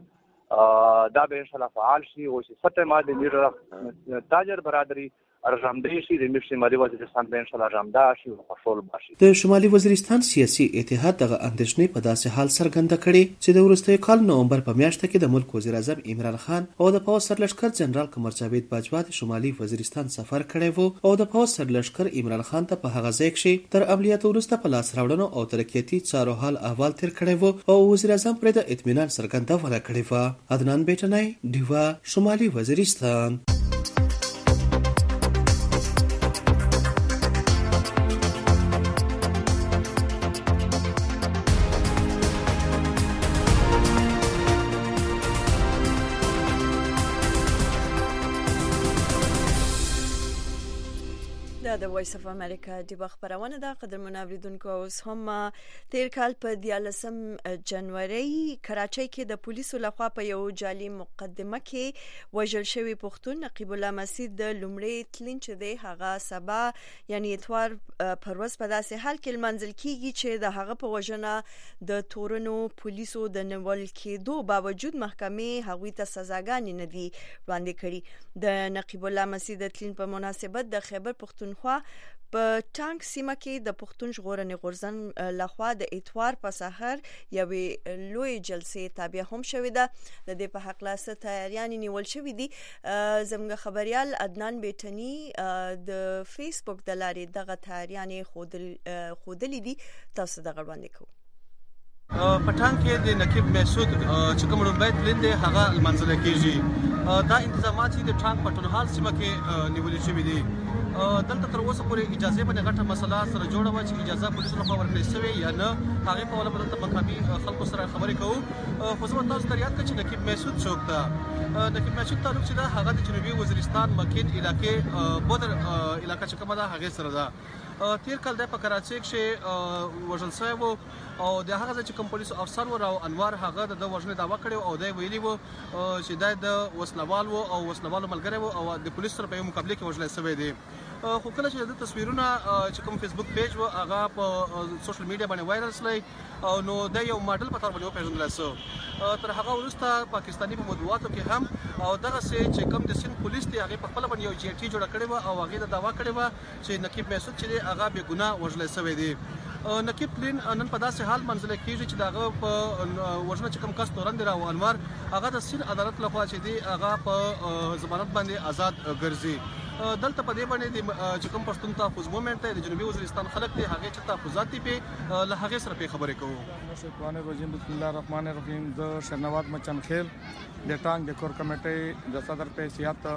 دا به ان شاء الله فعال شي او چې سته ما د میر تاجر برادری ارزمدې شي د میر شمالي وزیرستان به ان شاء الله ارزمدا شي او خوشحال باشي د شمالي وزیرستان سیاسي اتحاد دغه اندېښنې په داسې حال څرګنده کړې چې د وروستي کال نومبر په میاشت کې د ملک وزیر اعظم عمران خان او د پوځ سرلښکر جنرال قمر جاوید باجوا د شمالي وزیرستان سفر کړی وو او د پوځ سرلښکر عمران خان ته په هغه ځای کې تر عملیات وروسته په لاس راوړنو او ترقیاتي چارو حال احوال تیر کړی وو او وزیر اعظم پر د اطمینان څرګندونه کړې و عدنان بیٹنای دیوا شمالي وزیرستان د وایس اف امریکا د خبرونه د قدرمن اوریدونکو اوس هم تیر کال په دیالسم جنوري کراچۍ کې د پولیسو لخوا په یو جعلي مقدمه کې وژل شوی پښتون نقیب الله مسعود د لومړي تلین چې د هغه سبا یعنی اتوار پروز په داسې حال کې منځل کیږي چې د هغه په وژنه د تورنو پولیسو د نول کېدو باوجود محکمې هغوی ته سزاګانې نه دي وړاندې کړي د نقیب الله مسعود د تلین په مناسبت د خیبر پښتونخوا په ټانک سیمه کې د پښتون ژغورنې غورځنګ لخوا د اتوار په سحر یوې لوی جلسې تابع هم شوې ده د دې په حق لاسه تیاریان نیول شوې دي زموږ خبريال عدنان بیٹنی د فیسبوک د لارې دغه تیاریان خودل خودلې دي تاسو دغه وړاندې کوو پټان کې د نقیب مسعود چې کوم روبایت لیندې هغه منځل کېږي دا انتظامات د ټانک پټنحال سیمه کې نیول شوې دي دلته تر اوسه پورې اجازه باندې غټه مسله سره جوړه و چې اجازه پولیسو لخوا ورکړل شوې یا نه هغه په ولا بدلته مقامي خلکو سره خبرې کوو خو زما تاسو ته یاد کړئ چې نقیب مسعود څوک ده نقیب مسعود تعلق چې دا هغه د جنوبي وزیرستان مکین علاقې بودر علاقې چې کومه ده هغه سره ده تیر کال د په کراچۍ کې وژل شوی و او د هغه چې کوم پولیس افسر و او انوار هغه د وژنې دعوا کړې او د ویلي و چې د وسلوال و او وسلوالو ملګری و او د پولیس سره په یو مقابله کې وژل شوی دی. خو کله چې د تصویرونه چې کوم فیسبوک پیج و هغه په سوشل میډیا باندې وایرل شول نو د یو ماډل په تور باندې وپیژندل شو. تر هغه وروسته پاکستاني په مطبوعاتو کې هم او دغه سه چې کوم د سند پولیس دی هغه په خپل باندې یو جی ټي جوړ کړی و او هغه د دعوا کړی و چې نقیب مسعود چې هغه بے ګناه وژل شوی دی. نقیب تلین نن په داسې حال منځله کېږي چې دغه په وژنه چې کوم کس تورن دی او انوار هغه د سند عدالت لخوا چې دی هغه په ضمانت باندې آزاد ګرځي. دلته په دې باندې چې کوم پښتون تحفظ موومنټ دی د جنوبي وزیرستان خلک دی هغه چې تحفظات دی په له هغه سره په خبرې کوو. شکرانه رجیم بسم الله الرحمن الرحیم. د شرنواز مچن خیل د ټانګ د کور کمیټې د صدر په حیثیت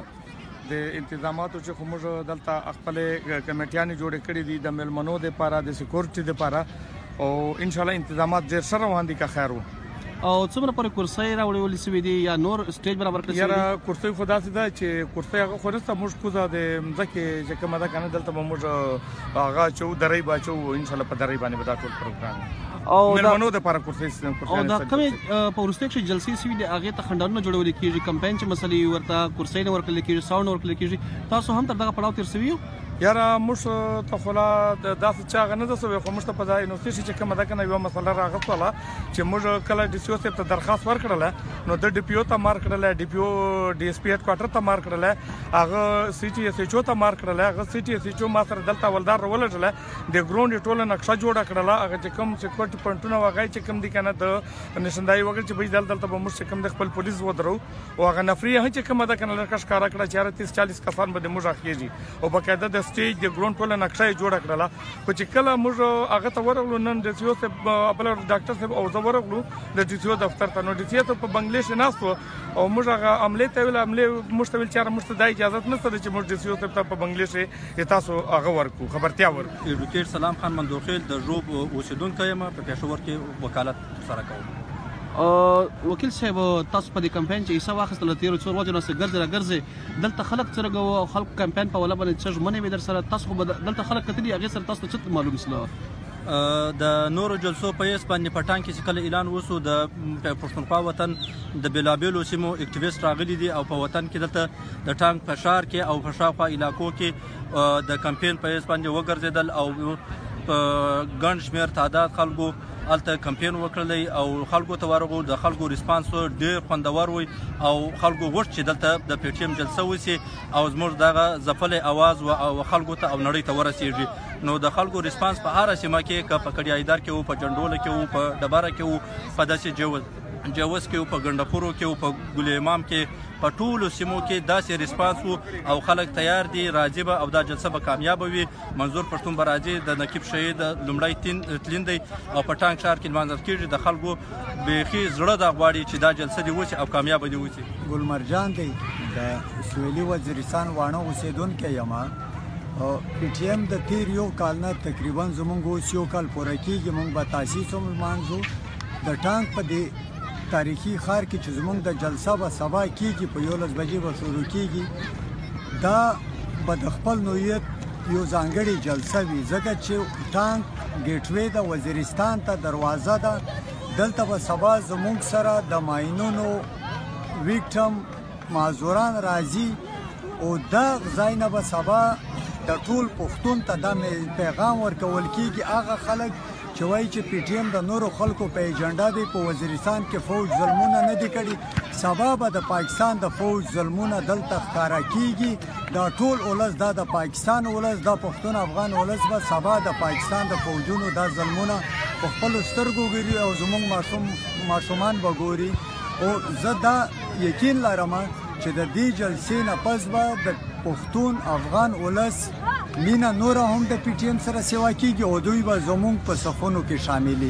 د انتظاماتو چې کومه دلته خپل کمیټیان جوړ کړي دي د ملمنو د لپاره د سکیورټي د لپاره او ان شاء الله انتظامات ډیر سره روان دي که خیر وو. او څومره پر کرسي راوړل شوې دي یا نور سټیج برابر کړی دی؟ یا کرسي خدا سي دا چې کرسي هغه خورسته موږ کوزه د مزکه چې کومه دا کنه دلته موږ هغه چې درې باچو ان شاء الله په درې باندې به دا ټول پروګرام او ملمنو د لپاره کرسي سیستم کرسي او دا کومه په ورسته کې جلسې سوي دي هغه ته خندانونه جوړول کیږي کمپاین چې مسلې ورته کرسي نه ورکل کیږي ساوند ورکل کیږي. تاسو هم تر دغه پړاو تیر سوي یاره موږ ته خلا د داسې چا غنه د سوي خو موږ ته په ځای نو چې کومه دا کنه یو مسله راغله چې موږ کله ډي سی او ته درخواست ورکړله نو د ډي پی او ته مار کړله ډي پی او ډي اس پی هډ کوارټر ته مار کړله هغه سی ټي اس ایچ او ته مار کړله هغه سی ټي اس ایچ او ما سره دلته ولدار ولټله د ګراوند ټوله نقشه جوړه کړله هغه چې کوم سکیورټي پونټونه وغای چې کوم دي کنه د نشندای وګړي چې به دلته به موږ کوم د خپل پولیس ودرو او هغه نفري چې کومه دا کنه لکه ښکارا کړه چې تیس چالیس کسان به موږ اخیږي او بقاعده د سټیج د ګراوند ټوله نقشه جوړه کړله خو چې کله موږ هغه ته ورغلو نن د سیو ته خپل ډاکټر صاحب او زه ورغلو د ډي سی او دفتر ته نو ډي سی او په بنگلیش ناستو او موږ هغه عملې ته ویل عملې موږ ته ویل چې موږ ته د اجازه نشته چې موږ ډي سی او ته په بنگلیش تاسو هغه ورکو خبرتیا ورکو. ایډوکیټ سلام خان مندوخیل د جوب اوسیدونکو یم په پېښور کې وکالت سره کوم. وکیل صاحب تاسو په دې کمپاین چې ایسا واخستل تیر څو ورځې نه ګرځي راګرځي دلته خلک څنګه او خلک کمپاین په ولا باندې څه ژمنه وي در سره تاسو دلته خلک کتلی هغه سره تاسو څه معلوم سلو د نورو جلسو په یس باندې پټان کې کله اعلان وسو د پښتونخوا وطن د بلابلو سیمو اکټیویست راغلي دي او په وطن کې دلته د ټانک فشار کې او فشاخوا علاقو کې د کمپاین په یس باندې وګرځیدل او په ګڼ شمېر تعداد خلکو الته کمپاین وکړلی او خلکو ته ورغو د خلکو ریسپانس ډیر خوندور وي او خلکو غوښت چې دلته د پی ټی ایم جلسه وسی او زموږ دغه ځپلې اواز او خلکو ته او نړۍ ته ورسیږي. نو د خلکو ریسپانس په هر سیمه کې که په کډیایدار کې وو په جندول کې وو په ډبره کې وو په داسې جوز جوز کې وو په ګندپورو کې وو په ګل امام کې په ټولو سیمو کې داسې ریسپانس وو او خلک تیار دي راځي به او دا جلسه به کامیاب وي. منظور پښتون به راځي د نقیب شهید لومړی تلین دی او په ټانک شهر کې لمانځل کېږي د خلکو بیخي زړه دا غواړي چې دا جلسه دې وشي او کامیاب دې وشي. ګلمرجان دی د سویلي وزیرستان وانه اوسیدونکی یم او پی ټی ایم د تیر یو کال نه تقریبا زمونږ اوس یو کال پوره کېږي موږ به تاسیس هم لمانځو د ټانک په دې تاریخي ښار کې چې زمونږ د جلسه به سبا کېږي په یولس بجې به شروع کېږي دا به د خپل نوعیت یو ځانګړې جلسه وي ځکه چې ټانک ګیټوې د وزیرستان ته دروازه ده دلته به سبا زمونږ سره د ماینونو ویکټم معذوران راځي او دا ځای نه به سبا د ټول پښتون ته دا پیغام ورکول کېږي هغه خلک چې وایي چې پی ټی ایم د نورو خلکو په ایجنډا دی په وزیرستان کې فوج ظلمونه نه دي کړي سبا به د پاکستان د فوج ظلمونه دلته ښکاره کېږي دا ټول ولس دا د پاکستان ولس دا پښتون افغان ولس به سبا د پاکستان د فوجونو دا ظلمونه په خپلو سترګو ګوري او زموږ ماشوم ماشومان به ګوري او زه دا یقین لرم چې د دې جلسې نه پس به د پښتون افغان ولس مینه نور هم د پی ټی ایم سره سیوا کیږي او دوی به زموږ په صفونو کې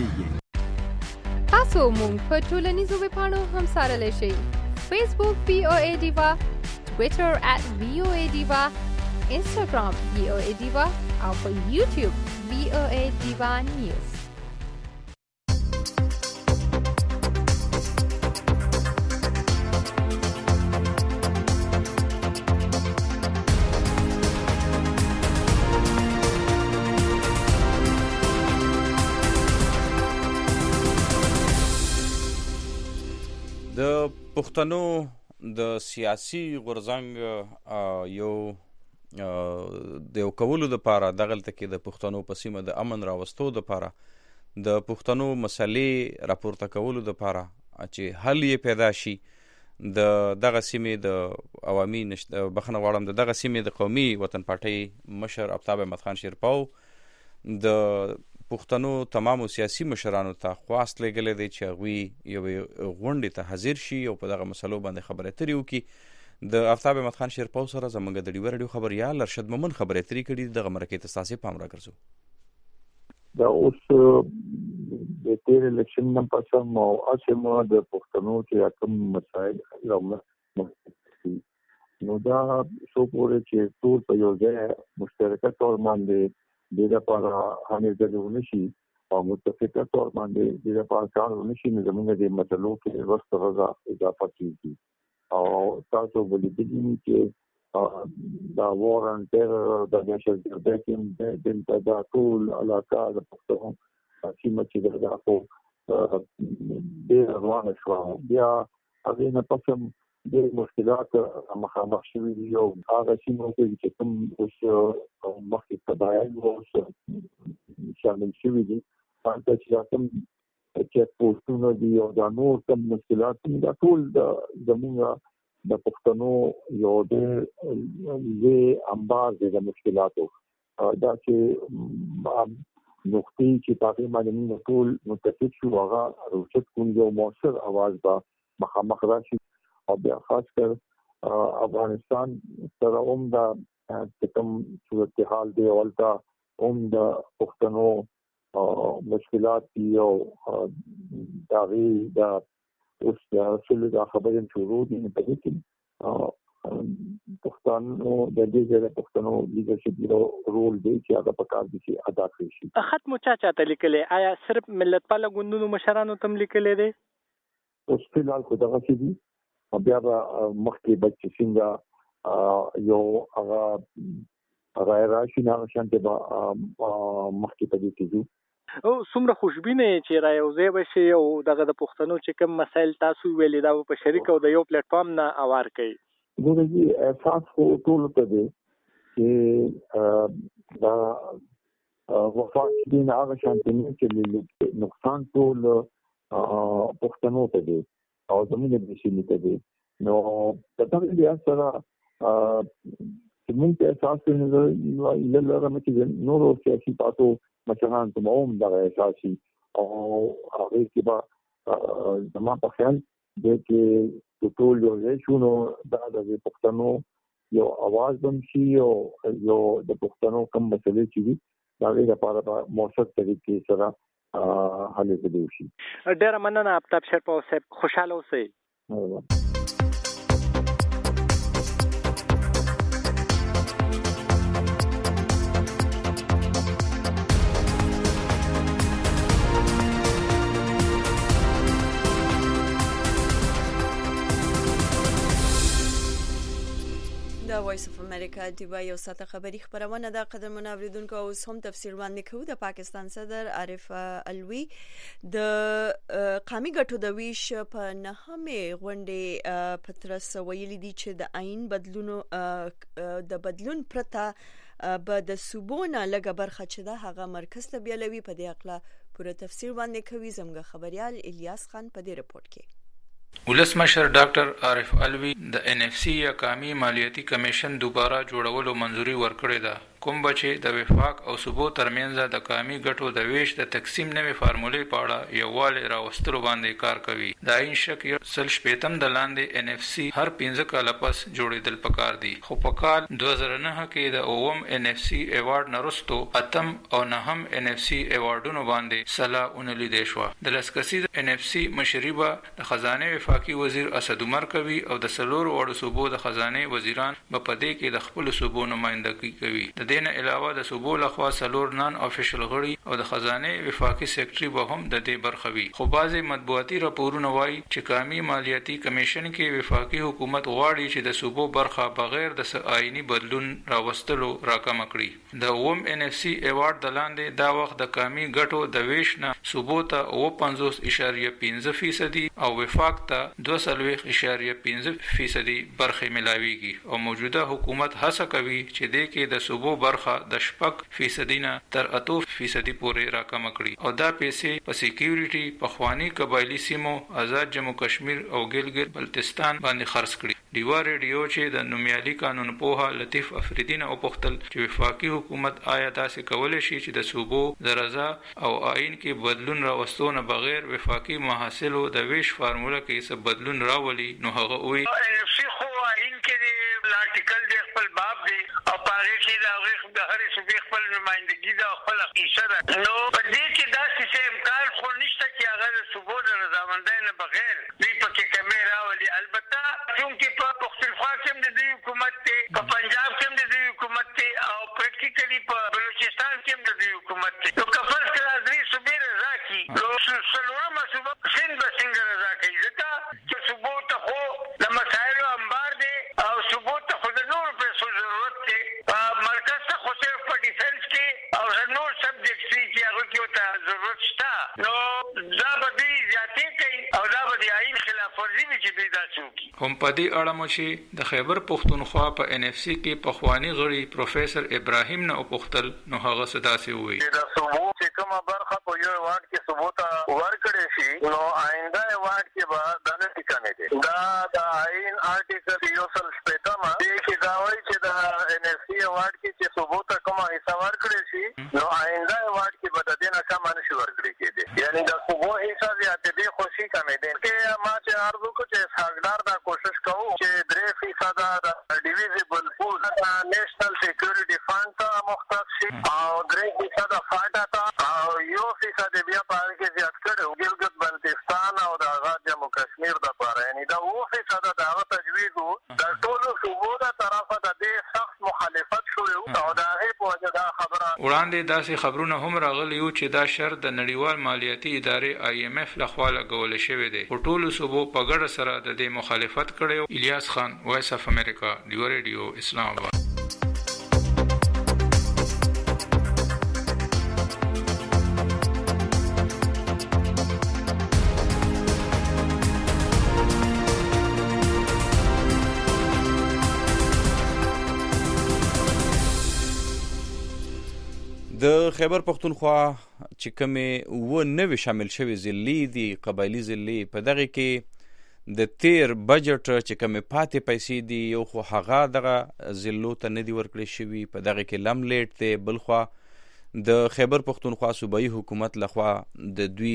شاملېږي. تاسو مونږ په ټولنیزو ویبپاڼو هم سارلی شئ. فیسبوک وی او ای ډیوا، ټویټر ات وی او ای ډیوا، انسټاګرام وی او ای ډیوا او په یوټیوب وی او ای ډیوا نیوز. پښتنو د سیاسي غورځنګ یو د یو کولو دپاره دغلته کې د پښتنو په سیمه د امن راوستو دپاره د پښتنو مسلې راپورته کولو دپاره چې حل یې پیدا شي د دغه سیمې د عوامي بخښنه غواړم د دغه سیمې د قومي وطن پارټۍ مشر آفتاب احمد خان شیرپاو د پښتنو تمامو سیاسي مشرانو ته خواست لېږلی دی چې هغوی یوې غونډې ته حاضر شي او په دغه مسلو باندې خبرې اترې وکړي. د آفتاب احمد خان شیرپاو سره زموږ د ډیوه راډیو خبریال ارشد مومن خبرې اترې کړي. دغه مرکې ته ستاسې پام راګرځو. دا اوس د تیر الیکشن نه پس هم او اسې مو د پښتنو چې کوم مسایل راوړل نو دا څو پورې چې ټول په یو ځای مشترکه تور باندې د لپاره هغه ځایونه شي او متفقه تور باندې د لپاره کار ونشي نو زموږ د مسلو کې ورسته غزا اضافه کیږي او تاسو ولې چې دا وارن ټیرر د دهشتګردۍ د د ټول علاقه د پښتنو سیمه چې دا خو د روانه شو بیا هغه نه پسم د مشکلات مخامخ شوي دي او هغه سیمه چې کوم اوس مخکې تباین اوس شامل شوي دي هلته چې کوم چیک پوسټونه دي او دا نور کوم مشکلات دي دا ټول زموږ د پښتنو یو د انبار د مشکلاتو دا چې نقطې چې په هغې باندې موږ ټول متفق شو هغه روچت کوم یو مؤثر اواز به مخامخ راشي او بیا خاص کر افغانستان سره هم دا کوم صورتحال دی ولته هم د پښتنو مشکلات دي او دا غي دا اوس د دا خبرې شروع دي په دې کې پښتنو د دې ځای پښتنو لیدرشپ یو رول دی چې هغه په کار دي چې ادا کړی شي. خط مو چا چاته لیکلې آیا صرف ملت پاله ګوندونو مشرانو تم لیکلې دي؟ اوس فلحال خو دغه څه دي بیا به مخکې بچ څنګه یو هغه هغه راشي نه شانته به مخکې په دې کې او څومره خوشبینه چې را یو ځای بشي او دغه د پښتنو چې کوم مسایل تاسو ویلې دا په شریک او د یو پلیټ فارم نه اوار کوي. دغه احساس خو ټول ته دی چې دا وفات دین هغه شانته نه چې نقصان ټول پښتنو ته دی او زمونږ د شي ته دی نو په دغه بیا سره چې موږ ته احساس نه لرم چې نور سیاسي پاتو مشران ته هم دغه احساسي او هغه کې به زما په خیال د کې ټول یو ځای شو نو دا د پښتنو یو اواز بم شي او یو د پښتنو کوم مسلې چې دي دا لپاره په موثر طریقې سره حل کېدو شي. ډېر مننه آفتاب شیرپاو صاحب خوشاله اوسئ. وایس اف امریکا دیوا یو ساته خبری خبرونه د قدرمن اوریدونکو اوس هم تفسیر باندې کوو. د پاکستان صدر عارف الوی د قومي ګټو د ویش په نهمه غونډه پترس ویلي دي چې د آئین بدلونو د بدلون پرته به د صوبونه لګه برخه چې د هغه مرکز ته بیلوي. په دې اړه پوره تفسیر باندې کوي زموږ خبريال الیاس خان په دې رپورت کې. ولسمشر ډاکټر عارف الوی د ان اف سی یا قومي مالیاتي کمیشن دوباره جوړولو منځوري ورکړې ده کوم بچي د وفاق او صوبو ترمنځ د قومي ګټو د ویش د تقسیم نوې فارمولې په اړه یووالی راوستلو باندې کار کوي. د عین شک سل شپیتم د لاندې ان اف سی هر پنځه کاله پس جوړېدل پکار دي خو په کال دوه زره نه کې د اوم ان اف سی ایوارډ نرستو اتم او نهم ان اف سی ایوارډونو باندې سلا اونلي دی شو. د لسکسي ان اف سی مشریبه د خزانه وفاقي وزیر اسد عمر کوي او د سلور وړو صوبو د خزانه وزیران په پدې کې د خپل صوبو نمائندګي کوي. د د دې نه علاوه د صوبو لخوا څلور نان افیشل غړي او د خزانه وفاقي سیکرټري به هم د دې برخه وي. خو بعضې مطبوعاتي راپورونه وایي چې قومي مالیاتي کمیشن کې وفاقي حکومت غواړي چې د صوبو برخه بغیر د آئینی بدلون راوستلو راکمه کړي. د اوم ان اف سی ایوارډ د لاندې دا وخت د قومي ګټو د ویش نه صوبو ته اوه پنځوس اعشاریه پنځه فیصدي او وفاق ته دوه څلوېښت اعشاریه پنځه فیصدي برخې ملاویږي او موجوده حکومت هڅه کوي چې دې کې د صوبو برخه د شپږ فیصدي نه تر اتو فیصدي پورې راکمه کړي او دا پیسې په سکیورټي پخوانی قبایلی سیمو آزاد جموں کشمیر او ګلګت بلتستان باندې خرڅ کړي. ډیوا ریډیو چې د نومیالي قانون پوها لطیف افریدی نه وپوښتل چې وفاقي حکومت آیا تاسو کولی شي چې د صوبو د رضا او آئین کې بدلون راوستونه بغیر وفاقي محاصلو د ویش فارموله کې څه بدلون راولي؟ نو هغه وایي خو آئین کې آرټیکل د خپل باب دی او پاره کې د هغه د هر صوبې خپل نمائندګي د خپل حصہ ده. نو په دې کې دا څه امکان خو نشته چې هغه د صوبو د رضامندۍ نه بغیر دې پکې کمې راولي. البته چونکې په پښتونخوا کې د دې حکومت ته، په پنجاب کې د دې حکومت ته او پریکټیکلی په بلوچستان کې د دې حکومت ته. نو کفر کړه درې صوبې رضا کی نو څلورمه صوبه سند به څنګه رضا کوي؟ ځکه چې صوبو ته خو د مسایلو انبار دی او صوبو ته خو د نورو پیسو ضرورت دی. مرکز ته خو صرف په ډیفنس کې او نور سبجیکټس چې هغه کې ته ضرورت شته. نو دا به دوی زیاتې کوي او دا به د آئین خلاف ورزي وي چې دوی داسې وکړي. هم په دې اړه مو چې د خیبر پښتونخوا په ان اف سی کې پخوانی غړي پروفیسر ابراهیم نه وپوښتل نو هغه څه داسې وویل چې د صوبو چې کومه برخه په یو ایوارډ کې صوبو ته ورکړې شي نو آینده ایوارډ کې به دا نه ټیکانې دي. دا د آئین آرټیکل یو سل شپېتمه دې کې دا وایي چې د ان اف سی ایوارډ کې چې صوبو ته کومه حصه ورکړې شي نو آینده ایوارډ کې به د دې نه کمه نشي ورکړې کېدی. یعنی د صوبو حصه زیاتېدې خوشي کمې دي. کې ما چې عرض وکړو چې اسحاقدار دا کوشش کوو چې درې فیصده د ډیویزیبل پول نیشنل سکیورټي فنډ ته مختص شي او درې فیصده فاټا ته او یو فیصد بیا په هغه کې زیات کړو ګلګت بلتستان او د آزاد جموں کشمیر دپاره. یعنی دا اوه فیصده د هغه تجویز و د ټولو صوبو د طرفه د دې سخت مخالفت شوی و او د هغې په وجه دا خبره وړاندې داسې خبرونه هم راغلي وو چې دا شرط د نړیوال مالیاتي ادارې آی ایم اف لخوا لګولی شوی دی. په ټولو صوبو په ګډه سره د دې مخالفت کړی. الیاس خان، وایس اف امریکا، ډیوا ریډیو، اسلام آباد. د خیبر پښتونخوا چې کومې اووه نوې شامل شوي ضلعې دي قبایلي ضلعې په دغې کې د تیر بجټ چې کومې پاتې پیسې دي یو خو هغه دغه ضلعو ته نه دي ورکړې شوي، په دغې کې لم لیټ دی. بل خوا د خیبر پښتونخوا صوبایي حکومت لخوا د دوی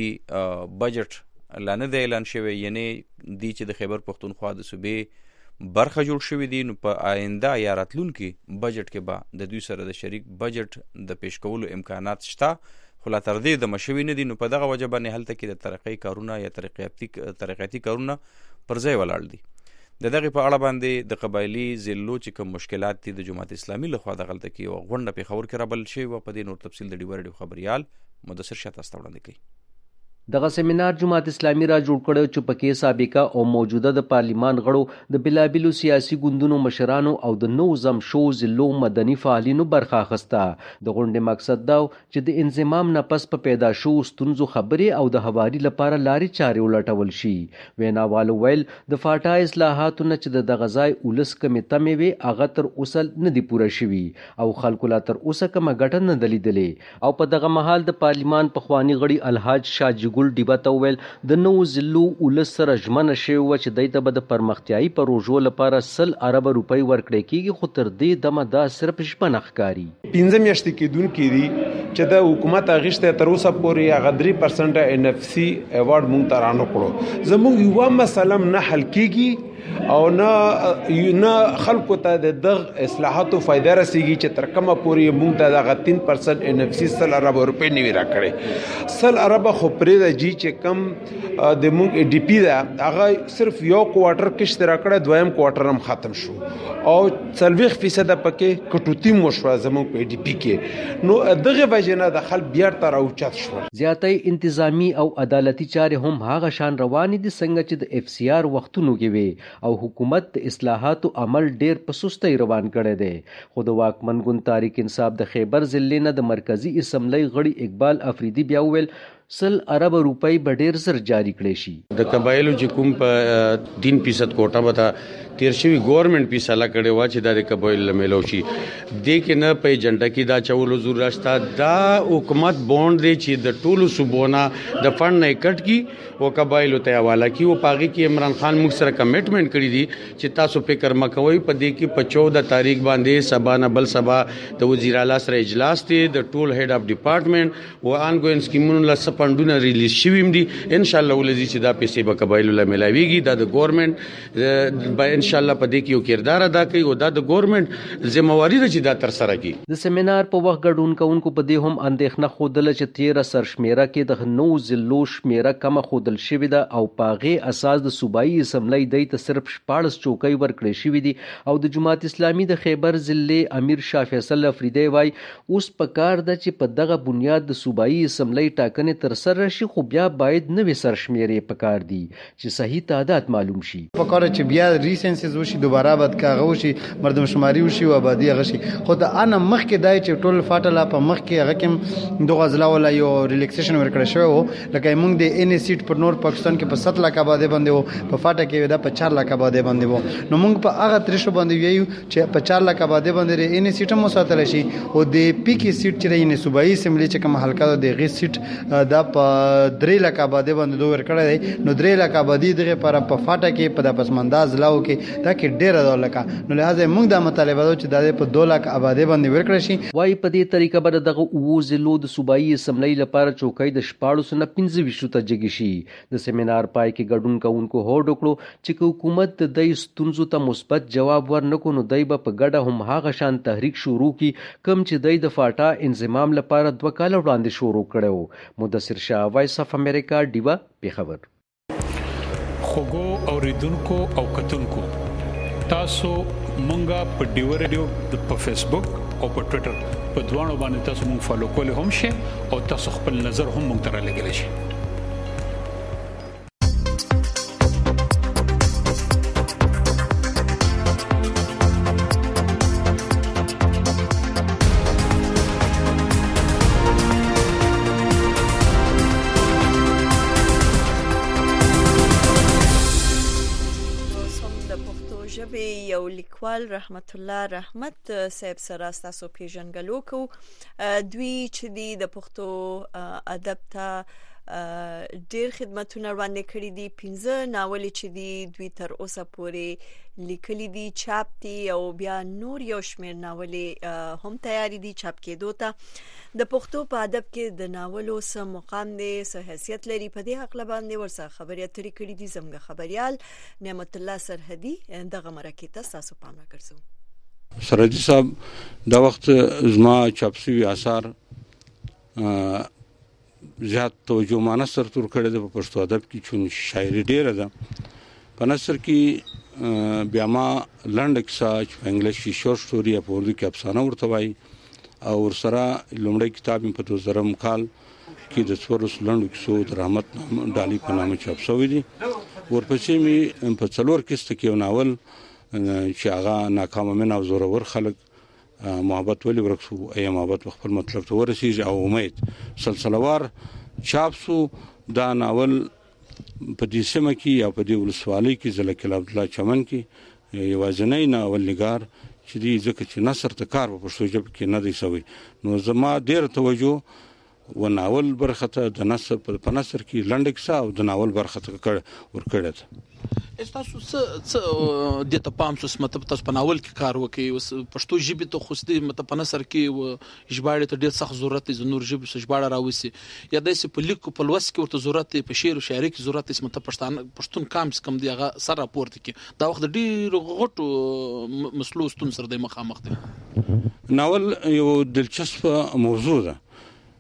بجټ لا نه دی اعلان شوی، یعنی دی چې د خیبر پښتونخوا د صوبې برخه جوړ شوی دي. نو په آینده یا راتلونکي بجټ کې به د دوی سره د شریک بجټ د پیش کولو امکانات شته، خو لا تر دې دمه شوي نه دي. نو په دغه وجه باندې هلته کې د ترقۍ کارونه یا ترقیاتي کارونه پر ځای ولاړ دي. د دغې په اړه باندې د قبایلي ضلعو چې کوم مشکلات دي د جماعت اسلامي لخوا دغلته کې یوه غونډه پېښور کې رابلل شوې وه. په دې نور تفصیل د ډیوا ریډیو خبریال مدثر شاه تاسو ته وړاندې کوي. دغه سیمینار جماعت اسلامي را جوړ کړو چې پکې سابقه او موجوده د پارلیمان غړو د بلابلو سیاسي ګوندونو مشرانو او د نو زم شو ضلعو مدني فعالینو برخه اخیسته. د غونډې مقصد دا چې د انضمام نه پس په پیدا شو ستونزو خبرې او د هواري لپاره لارې چارې ولټول شي. ویناوالو ویل د فاټا اصلاحاتو نه چې د دغه ځای ولس کمې تمې وې هغه تر اوسه نه دي پوره شوي او خلکو لا تر اوسه کومه ګټه نه ده لیدلې. او په دغه مهال د پارلیمان پخواني غړي الحاج شاه ګل ډیبا ته وویل د نو ضلعو ولس سره ژمنه شوې وه چې دوی ته به د پرمختیایي پروژو لپاره سل اربه روپۍ ورکړی کېږي، خو تر دې دمه دا صرف ژمنه ښکاري. پنځه میاشتې کېدونکي دي چې د حکومت اخیستی تر اوسه پورې هغه درې پرسنټه ان اف سی ایوارډ موږ ته رانه کړو. زموږ یوه مسله هم نه حل کېږي او نه نه خلکو ته د دغه اصلاحاتو فایده رسیږي چې تر کومه پورې موږ ته دغه تین پرسنټ ان اف سی سل اربه روپۍ نه وي راکړی. سل اربه خو پرېږده جي چې کم د موږ ای ډي پي ده هغه صرف یو کوارټر کشت راکړی، دویم کوارټر هم ختم شو او څلوېښت فیصده پکې کټوتي مو شوه زموږ په ډي پی کې. نو دغه وجې نه د خلک بیرته راوچت شول. زیاتې انتظامی او عدالتي چارې هم هغه شان روانې دي څنګه چې د اف سی آر وختونو کې وي او حکومت د اصلاحاتو عمل ډیر په سستۍ روان کړی دی. خو د واکمن ګوند تحریک انصاف د خیبر ضلع نه د مرکزی اسمبلی غړي اقبال افریدي بیا وویل سل ارب روپۍ به ډیر زر جاری کړي شي. د قبایلو چې کوم په تین فیصد کوټه به تیر شوی ګورنمنت فیصله کړې و چې د قبایلو لملو شي د کې نه په ایجنډا کې دا چولو ضرورت شته. دا حکومت بوند دی چې د ټولو صوبونه د فند نه کټ کی او قبایلو ته حواله کی او پاغي کې عمران خان موږ سره کمټمنټ کړی دی چې تاسو فکر مکوئ په دې کې په چودہ تاریخ باندې سبا نه بل سبا د وزیر اعلی سره اجلاس دی د ټول هډ اف ډپارټمنټ او انګوین سکیمونو له فندونه ریلیز شویم دي. ان شاء الله ولزي چې دا پیسې به قبایلو له ملاويږي. دا د ګورنمنت به ان شاء الله په دې کې یو کردار ادا کوي او دا د ګورنمنت ذمہواری ده چې دا تر سره کوي. د سیمینار په وخت ګډون کوونکو په دې هم اندېښنه خوده چې تیره سرشمیره کې د نو زلو شمیره کم خودل شوې ده او پاغه اساس د صوبایي اسمبلی د ته صرف شپاړس چوکۍ ورکړې شوې دي او د جماعت اسلامي د خیبر ضلع امیر شاه فیصل افریدی وای اوس په کار ده چې په دغه بنیاد د صوبایي اسمبلی ټاکنې تر سره شي خو بیا باید نوې سرشمیرې په کار دي چې صحیح تعداد معلوم شي. په کار چې بیا ریسنسز وشي دوباره بعد کاغه وشي مردم شماري وشي او آبادی هغه شي. خو دا انا مخ کې دای چې ټول فاټلا په مخ کې هغه کوم دغه ځلا ولا یو ریلیکسیشن ورکړی شوی وو لکه موږ د ان سیټ پر نور پاکستان کې په سات لک آبادی باندې وو په فاټه کې دا په چار لک آبادی باندې وو. نو موږ په هغه ترشو باندې ویو چې په چار لک آبادی باندې ان سیټ مو ساتل شي او د پی کې سیټ چې نه صوبایي اسمبلی چې کوم حلقه د غي سیټ دا په درې لک آبادی باندې دوه ورکړی دی. نو درې لک آبادی دغه پر په فاټه کې په د پسمنداز لاو کې دا کې ډیره دولکه. نو لہذا موږ دا مطالبه چې د په دوه لک آبادی باندې ورکړی شي. وای په دې طریقه به دغه اوو ضلعو د صوبایي اسمبلی لپاره چوکۍ د شپاړسو نه پنځه ویشتو ته جګی شي. د سیمینار پای کې ګډون کوونکو هوډ وکړو چې حکومت د دې ستونزو ته مثبت جواب ورنکړو نو دای په ګډه هم هغه شان تحریک شروع کی کم چې دای د فاټا انضمام لپاره دوه کال وړاندې شروع کړو. مدثر شاه وایس اف امریکا دیوا پیښور. خوګو اوریدونکو او کتونکو تاسو مونږه په ډیو ریډیو په فیسبوک او په ټوئیټر په دوانو باندې تاسو مونږ فالو کولای هم شئ او تاسو خپل نظر هم مونږ ته رالیږلی شئ. یو لیکوال رحمت الله رحمت صاحب سره تاسو پیژنګلو کو. دوی چې دی د پښتو ادب ته ډیر خدمتونه وړاندې کړي دي. پنځه ناول چې دی دوی تر اوسه پورې لیکلي دي چاپ دي او بیا نور یو شمېر ناول هم تیاری دي چاپ کېدو ته. د پښتو په ادب کې د ناولو سم مقام دی سه حیثیت لري په دې حق باندې ورسره خبرې اترې کړي دي. زموږ خبريال نعمت الله سرحدي دغه مرکه ته تاسو پام راکړئ. سرحدي صاحب دا وخت زما چاپ شوی آثار زیات توجه ما نثر تر کړه د پښتو ادب کې چون شاعري ډیره ده. په نثر کې بیا ما لنډ کیسه په انګلیش کې شورت سټوري په اردو کې افسانه ورته وایي او ورسره لومړی کتاب په دوه زره کال کې د څورس لنډو کیسو د رحمت ډالي په نامه چاپ شوی دی. ورپسې می په څلور کیسه کې یو ناول چې هغه ناکامه من او زورور خلک محبت ولې ورکسو اي محبت خپل مطلب ته ورسیږي او امید سلسلوار چاپ سو. دا ناول په دې سیمه کې یا په دې ولسوالۍ کې ځلکل عبد الله چمن کې یوازینی ناول نگار چې دی ځکه چې نثر ته کار په پښتو ژبه کې نه دی شوی. نو زما ډیر توجه و ناول برخه ته د نثر په نثر کې لنډ کیسه او د ناول برخه ته ورکړه ده. تاسو څه د ته پام څه مطلب تاسو په ناول کې کار وکړي پښتو ژبه ته خو ستې مطلب په نثر کې و ژباړې ته ډېر سخت ضرورت دی نور ژبه څه ژباړه راوسی یا د سې په لیکو په لوست کې ورته ضرورت دی په شعر او شاعري کې ضرورت دی مطلب پښتون پښتون کام کم دی هغه سره راپورته کې دا وخت ډېر غټو مسلو ستون سره د مخامخ دی. ناول یو دلچسپ موضوع ده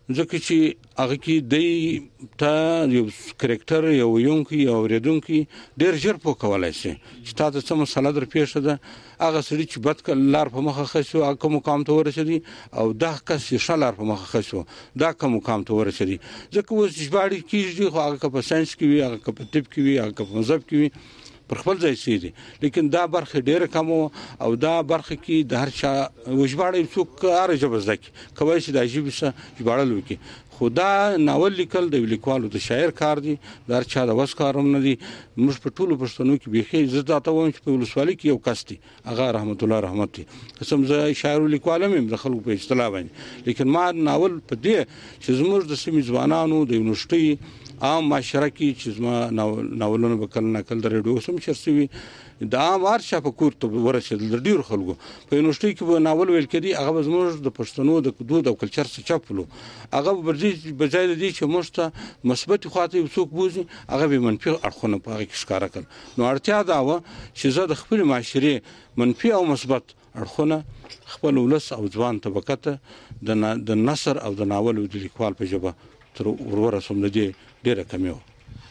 ځکه چې هغه کې د ته یو کریکټر یو یونکي یو ریدونکي ډیر ژر پوه کولای شي چې تاسو څه مسله در پیښه ده هغه سړي چې بد کړ لار په مخه خسو هغه کوم مقام ته ورسېدي او دا کس چې شلار په مخه خسو دا کوم مقام ته ورسېدي ځکه اوس ژباړي کیږي خو هغه په ساينس کې وي هغه په طب کې وي هغه په مذهب کې وي پر خپل ځای سي لیکن دا برخه ډیره کم او دا برخه کې د هر چا وژباړي څوک هر ژبه زکه کوي چې د ژبې څخه ژباړل وکي خدا ناول لیکل د لیکوالو د شاعر کار دی د هر چا د وس کاروم نه دی موږ په ټولو پښتنو کې بيخي عزت اته وایم چې په ولسوالۍ کې یو کس دی هغه رحمت الله رحمت دی قسم زه شاعر لیکوال هم د خلکو په اصطلاح باندې لیکن ما ناول په دې چې زموږ د سیمې ځوانانو د یونیورسيټي عام معاشره کې چې زما ناولونه وکړل نقل د ریډیو سم چرسوي دا مار شا په کور ته ورسېدل د ډیر خلکو په یونیورسيټي کې به ناول ویل کړي هغه زموږ د پښتنو د دود او کلچر څخه چاپلو هغه برځي بجای د دې چې موږ ته مثبت خواته څوک بوزي هغه به منفي اړخونه په هغه کې ښکارا کړ نو اړتیا دا و چې زه د خپل معاشري منفي او مثبت اړخونه خپل ولس او ځوان طبقه ته د نثر او د ناول د لیکوال په ژبه تر ورور سم د دې ډیره کمی و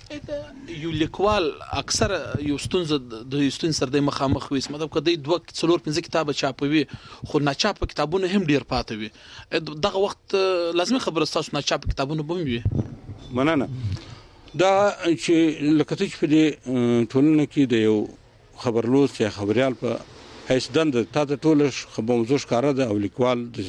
یو لیکوال اکثر یو ستونزه د یو سره د مخامخ وي مطلب کدی دوه څلور پنځه کتابه چاپوي خو نه چاپ کتابونه هم ډیر پاتې وي دغه وخت لازمي خبره تاسو نه چاپ کتابونه به وي مننه دا چې لکه چې په دې ټولنه کې د یو خبرلوس یا خبريال په هیڅ دند تا ته ټول خبر موضوع ښکارا ده او لیکوال د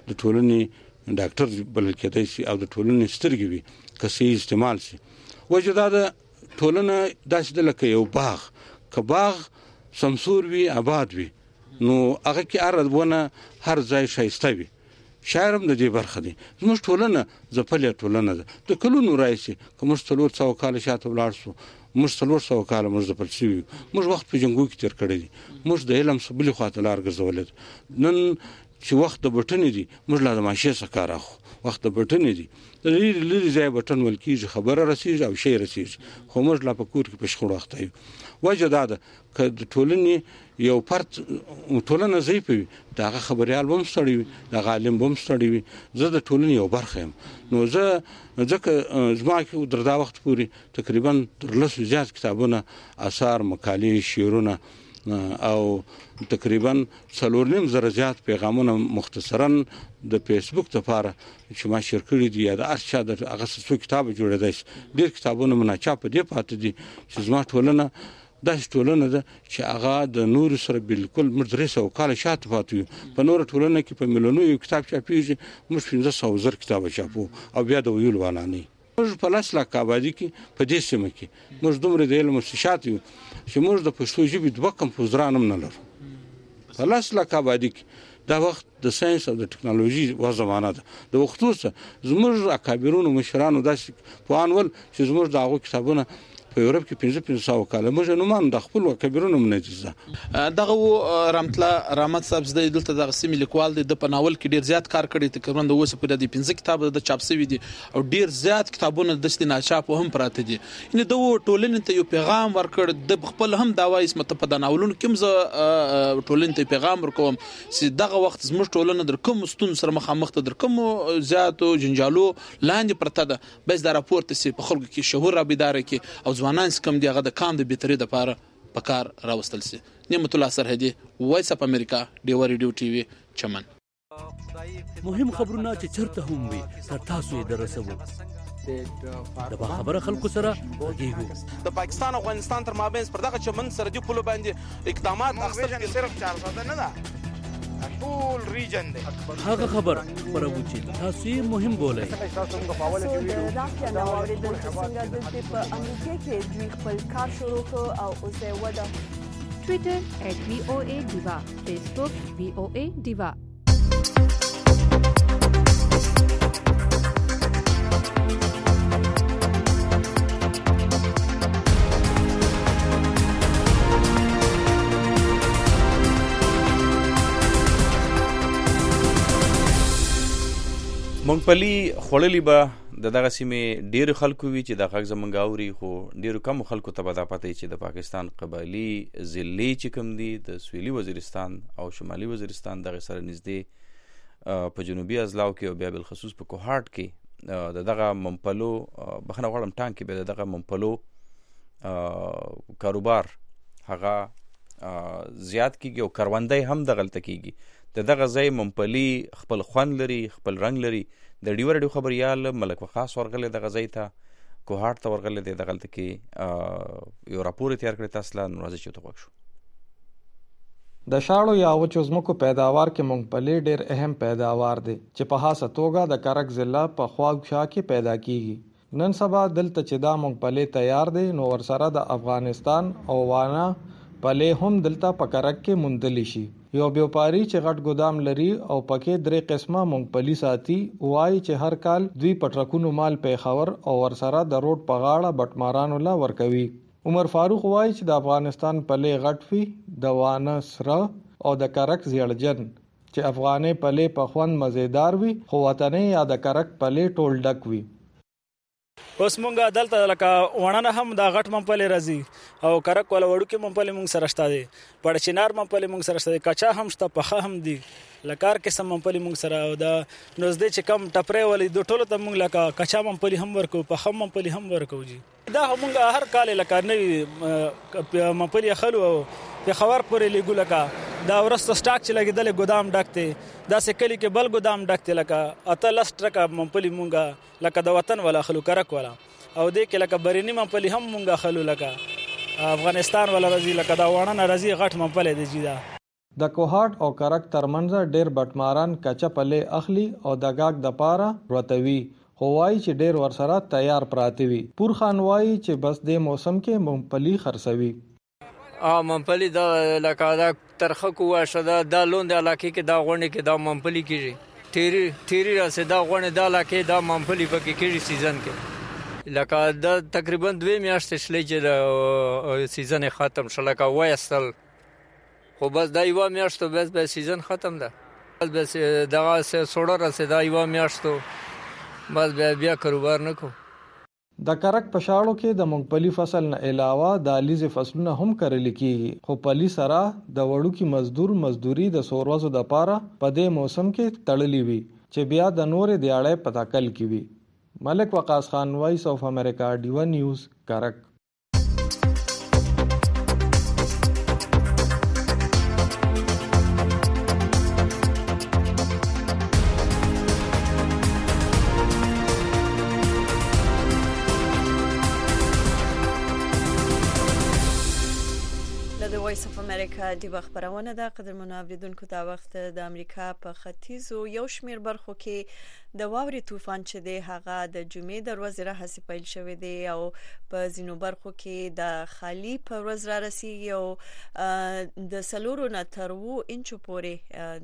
ټولنې ډاکټر بلل کېدای شي او د ټولنې سترګې وي کسي استعمال شي وجدا د ټولنه داسې د لکه یو باغ که باغ سمسور وي آباد وي نو هغه کې ارونه هر ځای شایسته وي شاعرم د دې برخه دي زموږ ټولنه زپلې ټولنه ده د کلونو راځي کوم څلور څو کال شاته ولاړ شو موږ څلور څو کال موږ د پلسي موږ وخت په جنگو کې تیر کړی دي موږ د علم سبلي خاطر لار ګرځولې نن چې وخت د بټنې دي موږ لا د ماشه سکار اخو وخت د بټنې دي د لري لري ځای بټن ولکیږي خبره رسیږي او شی رسیږي خو موږ لا په کور کې پښخړ وخت یو وجه دا ده ک د ټولنې یو فرد ټولنه ضعیفه وي دا خبريال هم ستړي وي دا عالم هم ستړي وي زه د ټولنې یو برخه یم نو زه ځکه زما کې دردا وخت پوري تقریبا تر لسو زیات کتابونه آثار مقالې شعرونه او تقریبا څلور نیم زره زیات پیغامونه مختصرا د فیسبوک لپاره چې ما شیر کړی دي یا د ارشا د هغه څو کتاب جوړ دي ډیر کتابونه منا چاپ دي پاتې دي چې زما ټولنه د ټولنه ده چې هغه د نور سره بالکل مدرسه او کال شاته پاتې په نور ټولنه کې په مليونو یو کتاب چاپیږي موږ پنځه سوه زر کتاب چاپو او بیا د ویل وانه موږ په لاس لا کابادي کې په دې سیمه کې موږ دومره د علم مستشات یو چې موږ د پښتو ژبې دوه کمپوزران هم نه لرو په لاس لا کابادي کې دا وخت د ساينس او د ټکنالوژي و زمانه ده د وختو څخه زموږ اکابرونو مشرانو داسې پوانول چې زموږ دغه کتابونه په یورپ کې پنځه پنځه سو کاله موږ نو مان د خپل کبیرونو منځه دغه رحمت الله رحمت صاحب زده دلته د سیمې لیکوال د په ناول کې ډیر زیات کار کړی تقریبا د اوسه په د پنځه کتاب د چاپ شوی دي او ډیر زیات کتابونه د دستي ناچاپ هم پراته دي ان د ټولنې ته یو پیغام ورکړ د خپل هم دا وایي مت په د ناولونو کوم ز ټولنې ته پیغام ورکوم چې دغه وخت زموږ ټولنه در کوم ستون سره مخامخ ته در کوم زیاتو جنجالو لاندې پرته ده بس د راپورته سي په خلکو کې شهور رابیدار کې او ځوانان کم دی هغه د کام د بیتري د پاره په کار راوستل سي نعمت الله سرحدي وایس اپ امریکا ډیو ریډیو ټي وي چمن مهم خبرونه چې چرته هم وي تر تاسو یې درسوي د خبره خلکو سره غږیږو د پاکستان او افغانستان تر مابین پر دغه چمن سره دی پلو باندې اقدامات اخیستل صرف چهارصد نه ده ټول ریجن دی هغه خبر خبرو چې تاسو یې مهم بولئ تاسو موږ په اول کې ویډیو راځي نو اوریدل چې څنګه د په امریکا کې دوی خپل کار شروع کړ او اوس یې ودا ټوئیټر ایٹ وی او اے دیوا فیسبوک وی او اے دیوا مونږپلی خړلې به د دغه سیمې ډیر خلکو وی چې د غږ زمونږ اوري خو ډیر کم خلکو ته به دا پته چې د پاکستان قبایلی ضلعې چې کوم دي د سویلي وزیرستان او شمالي وزیرستان دغه سره نږدې په جنوبي اضلاعو کې او بیا بالخصوص په کوهاټ کې د دغه ممپلو بخښنه غواړم ټانک کې بیا د دغه ممپلو کاروبار هغه زیات کیږي او کروندې هم دغلته کیږي د دغه ځای ممپلي خپل خوند لري خپل رنګ لري د ډیو رادیو خبريال ملک وقاص ورغله دغه ځای ته کوهاټ ته ورغله د دغلته کې یو راپور تیار کړی تاسو لا نوازه چوته وښو د شاړو یا وچو ځمکو پیداوار کې مونږپلي ډېر اهم پیداوار دی چې په خاصه توګه د کرک ضلع په خواږه کې پیدا کیږي نن سبا دلته چې دا مونږپلي تیار دی نو ورسره د افغانستان او وانا پلې هم دلته په کرک کې موندلی شي یو بیوپاری چې غټ ګودام لري او پکې درې قسمه مونږپلي ساتي وایي چې هر کال دوی پټرکونو مال پیښور او ورسره د روډ په غاړه بټمارانو لا ورکوي عمر فاروق وایي چې د افغانستان پلې غټ وي د وانه سره او د کرک زیړجن چې افغاني پلې په خوند مزیدار وي خو وطني یا د کرک پلې ټول ډک وي اوس مونږه دلته لکه وړنه هم دا غټ ممپلې راځي او کرک ولا وړو کې ممپلې مونږ سره شته دي پړ چنار ممپلې مونږ سره شته دي کچا هم شته پخه هم دي لکار کې سم ممپلې مونږ سره او دا نوزدې چې کم ټپرې ولې د ټولو ته مونږ لکه کچا ممپلې هم ورکو پخه ممپلې هم ورکو جی دا مونږ هر کال لکه نوې ممپلې خلو او په خبر پورې لګو لکه دا ورسته سٹاک چې لګیدل ګودام ډکته دا سه کلی کې بل ګودام ډکته لکه اته لس ټرکه ممپلې مونږه لکه د وطن ولا خلو کرک ولا او دې کې لکه برینی ممپلې هم مونږه خلو لکه افغانستان ولا راځي لکه دا وړنه راځي غټ ممپلې دی جیدا د کوهاټ او کرک ترمنځ ډېر بټماران کچا پلې اخلي او د گاګ د پاره روتوي هوای چې ډېر ورسره تیار پراته وي پور خان وایي چې بس د موسم کې ممپلي خرڅوي ا ممپلي دا لکه دا ترخه کوه شدا د لوند علاقې کې دا غونډه کې دا ممپلي کیږي تیری تیری راسه دا غونډه دا علاقې دا ممپلي پکې کیږي سیزن کې لکه دا تقریبا دوه میاشتې شلې چې سیزن ختم شل لکه وایستل خو بس دا یو میاشت بس به سیزن ختم ده بس دا سوړه راسه دا یو میاشت بس بیا کاروبار نکو د کرک په شاړو کې د مونږپلي فصل نه علاوه د الیزې فصلونه هم کرل کیږي خو پلي سره د وړو کې مزدور مزدوري د سوروزو د پاره په دې موسم کې تړلې وي چې بیا د نورې دیاړې په تاکل کې وي ملک وقاص خان وایس اف امریکا ډیو نیوز کرک وایس اف امریکا دی خبرونه ده قدرمنو اوریدونکو دا وخت د امریکا په ختیځو یو شمیر برخو کې د واوري طوفان چې دی هغه د جمعې د ورځې راهسي پیل شوی دی او په ځینو برخو کې د خالی په ورځ را رسیږي او د سلورو نه تر وو انچو پورې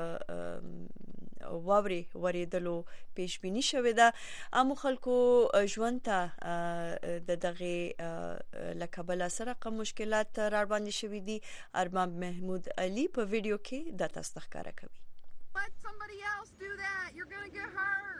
د واوري وریدلو پیش بینی شوې ده عام خلکو ژوند ته د دغه لکبل سره کوم مشکلات را باندې شوې دي ارباب محمود علي په ویډیو کې د تاسو ښکارا کوي Let somebody else do that. You're going to get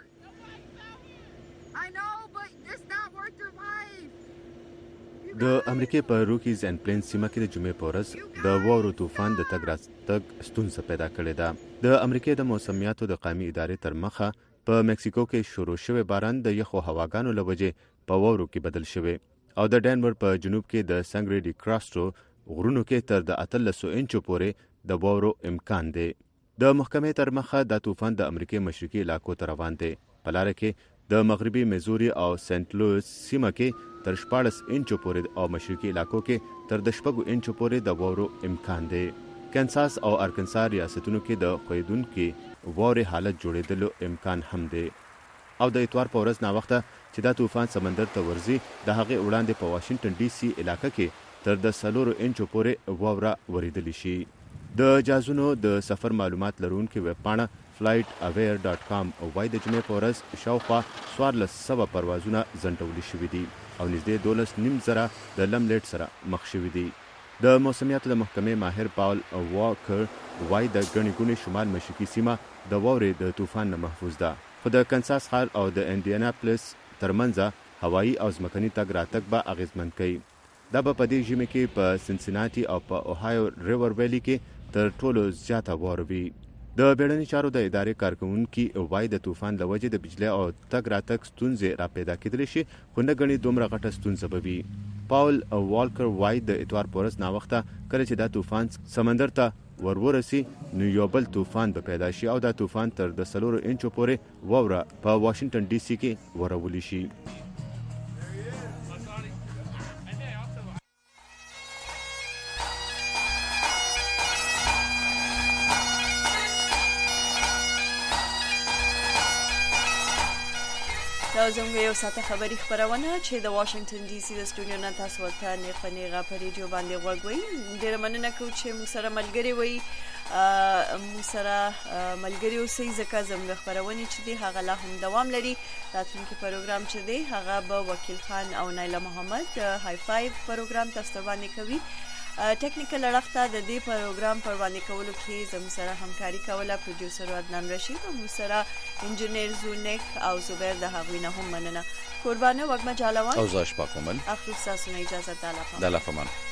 hurt. I know, but it's not worth your life. د امریکای په روکیز اینڈ پلین سیمه کې د جمعې په ورځ د واورو طوفان د تګ راتګ ستونزه پیدا کړې ده د امریکای د موسمیاتو د قومي ادارې تر مخه په مکسیکو کې شروع شوی باران د یخو هواګانو له وجې په واورو کې بدل شوی او د ډنور په جنوب کې د سنګری ډي کراسټو غرونو کې تر د اتلس انچو پورې د واورو امکان دی د محکمې تر مخه د طوفان د امریکای مشرقي علاقو ته روان دی په لار کې د مغربي میزوري او سنت لویس سیمه کې تر شپاړس انچو پورې او مشرقي علاقو کې تر د شپږو انچو پورې د واورو امکان دی کانساس او ارکنسا ریاستونو کې د خویدونکو واوري حالت جوړېدلو امکان هم دی او د اتوار په ورځ نا وخته چې دا طوفان سمندر ته ورځي د هغې وړاندې په واشنگټن ډي سي علاقې کې تر د سلورو انچو پورې واوره وریدلی شي د جازونو د سفر معلومات لرونکو ویب پاڼه فلایټ اویر ډاټ کام وایي د جمعې په ورځ شاوخوا څوارلس سوه پروازونه ځنډولي شوي دي او نږدې دولس نیم زره د لملیټ سره مخ شوي دي د موسمیاتو د محکمې ماهر پاول واکر وایي د ګڼې ګوڼې شمال مشرقي سیمه د واورې د طوفان نه محفوظ ده خو د کنساس ښار او د انډیاناپلس ترمنځ هوایي او ځمکني تګ راتګ به اغیزمن کوي دا به په دې ژمي کې په سنسناټي او په اوهایو ریور ویلي کې تر ټولو زیاته واوره وي د بیړني چارو د ادارې کارکونکي وایي د طوفان له وجې د بجلی او تګ راتګ ستونزې را پیدا کېدلی شي خو نه ګڼي دومره غټه ستونزه به وي. پاول والکر وایي د اتوار په ورځ ناوخته کله چې دا طوفان سمندر ته ورورسي نو یو بل طوفان به پیدا شي او دا طوفان تر د څلورو انچو پورې واوره په واشنګټن ډي سي کې ورولی شي. دا زموږ یو ساعته خبري خبرونه چې د واشنګټن ډي سي د سټوډیو نه تاسو ورته نیغه نیغه په ریډیو باندې غوږ وئ. ډېره مننه کوم چې موږ سره ملګري وئ، موږ سره ملګري اوسئ ځکه زموږ خبرونه چې دی هغه لا هم دوام لري. راتلونکي پروګرام چې دی هغه به وکیل خان او نایله محمد های فایو پروګرام تاسو باندې کوي. ټیکنیکل اړخته د دې پروګرام پر باندې کولو کې زموږ سره همکاري کوله پروډوسر عدنان رشید او موږ سره انجینیر زونیک او زبیر د هغوی نه هم مننه. قربانه وګمه جالوان او زاش پاکومل اخلو تاسو نه اجازه تعالی د الله فمان.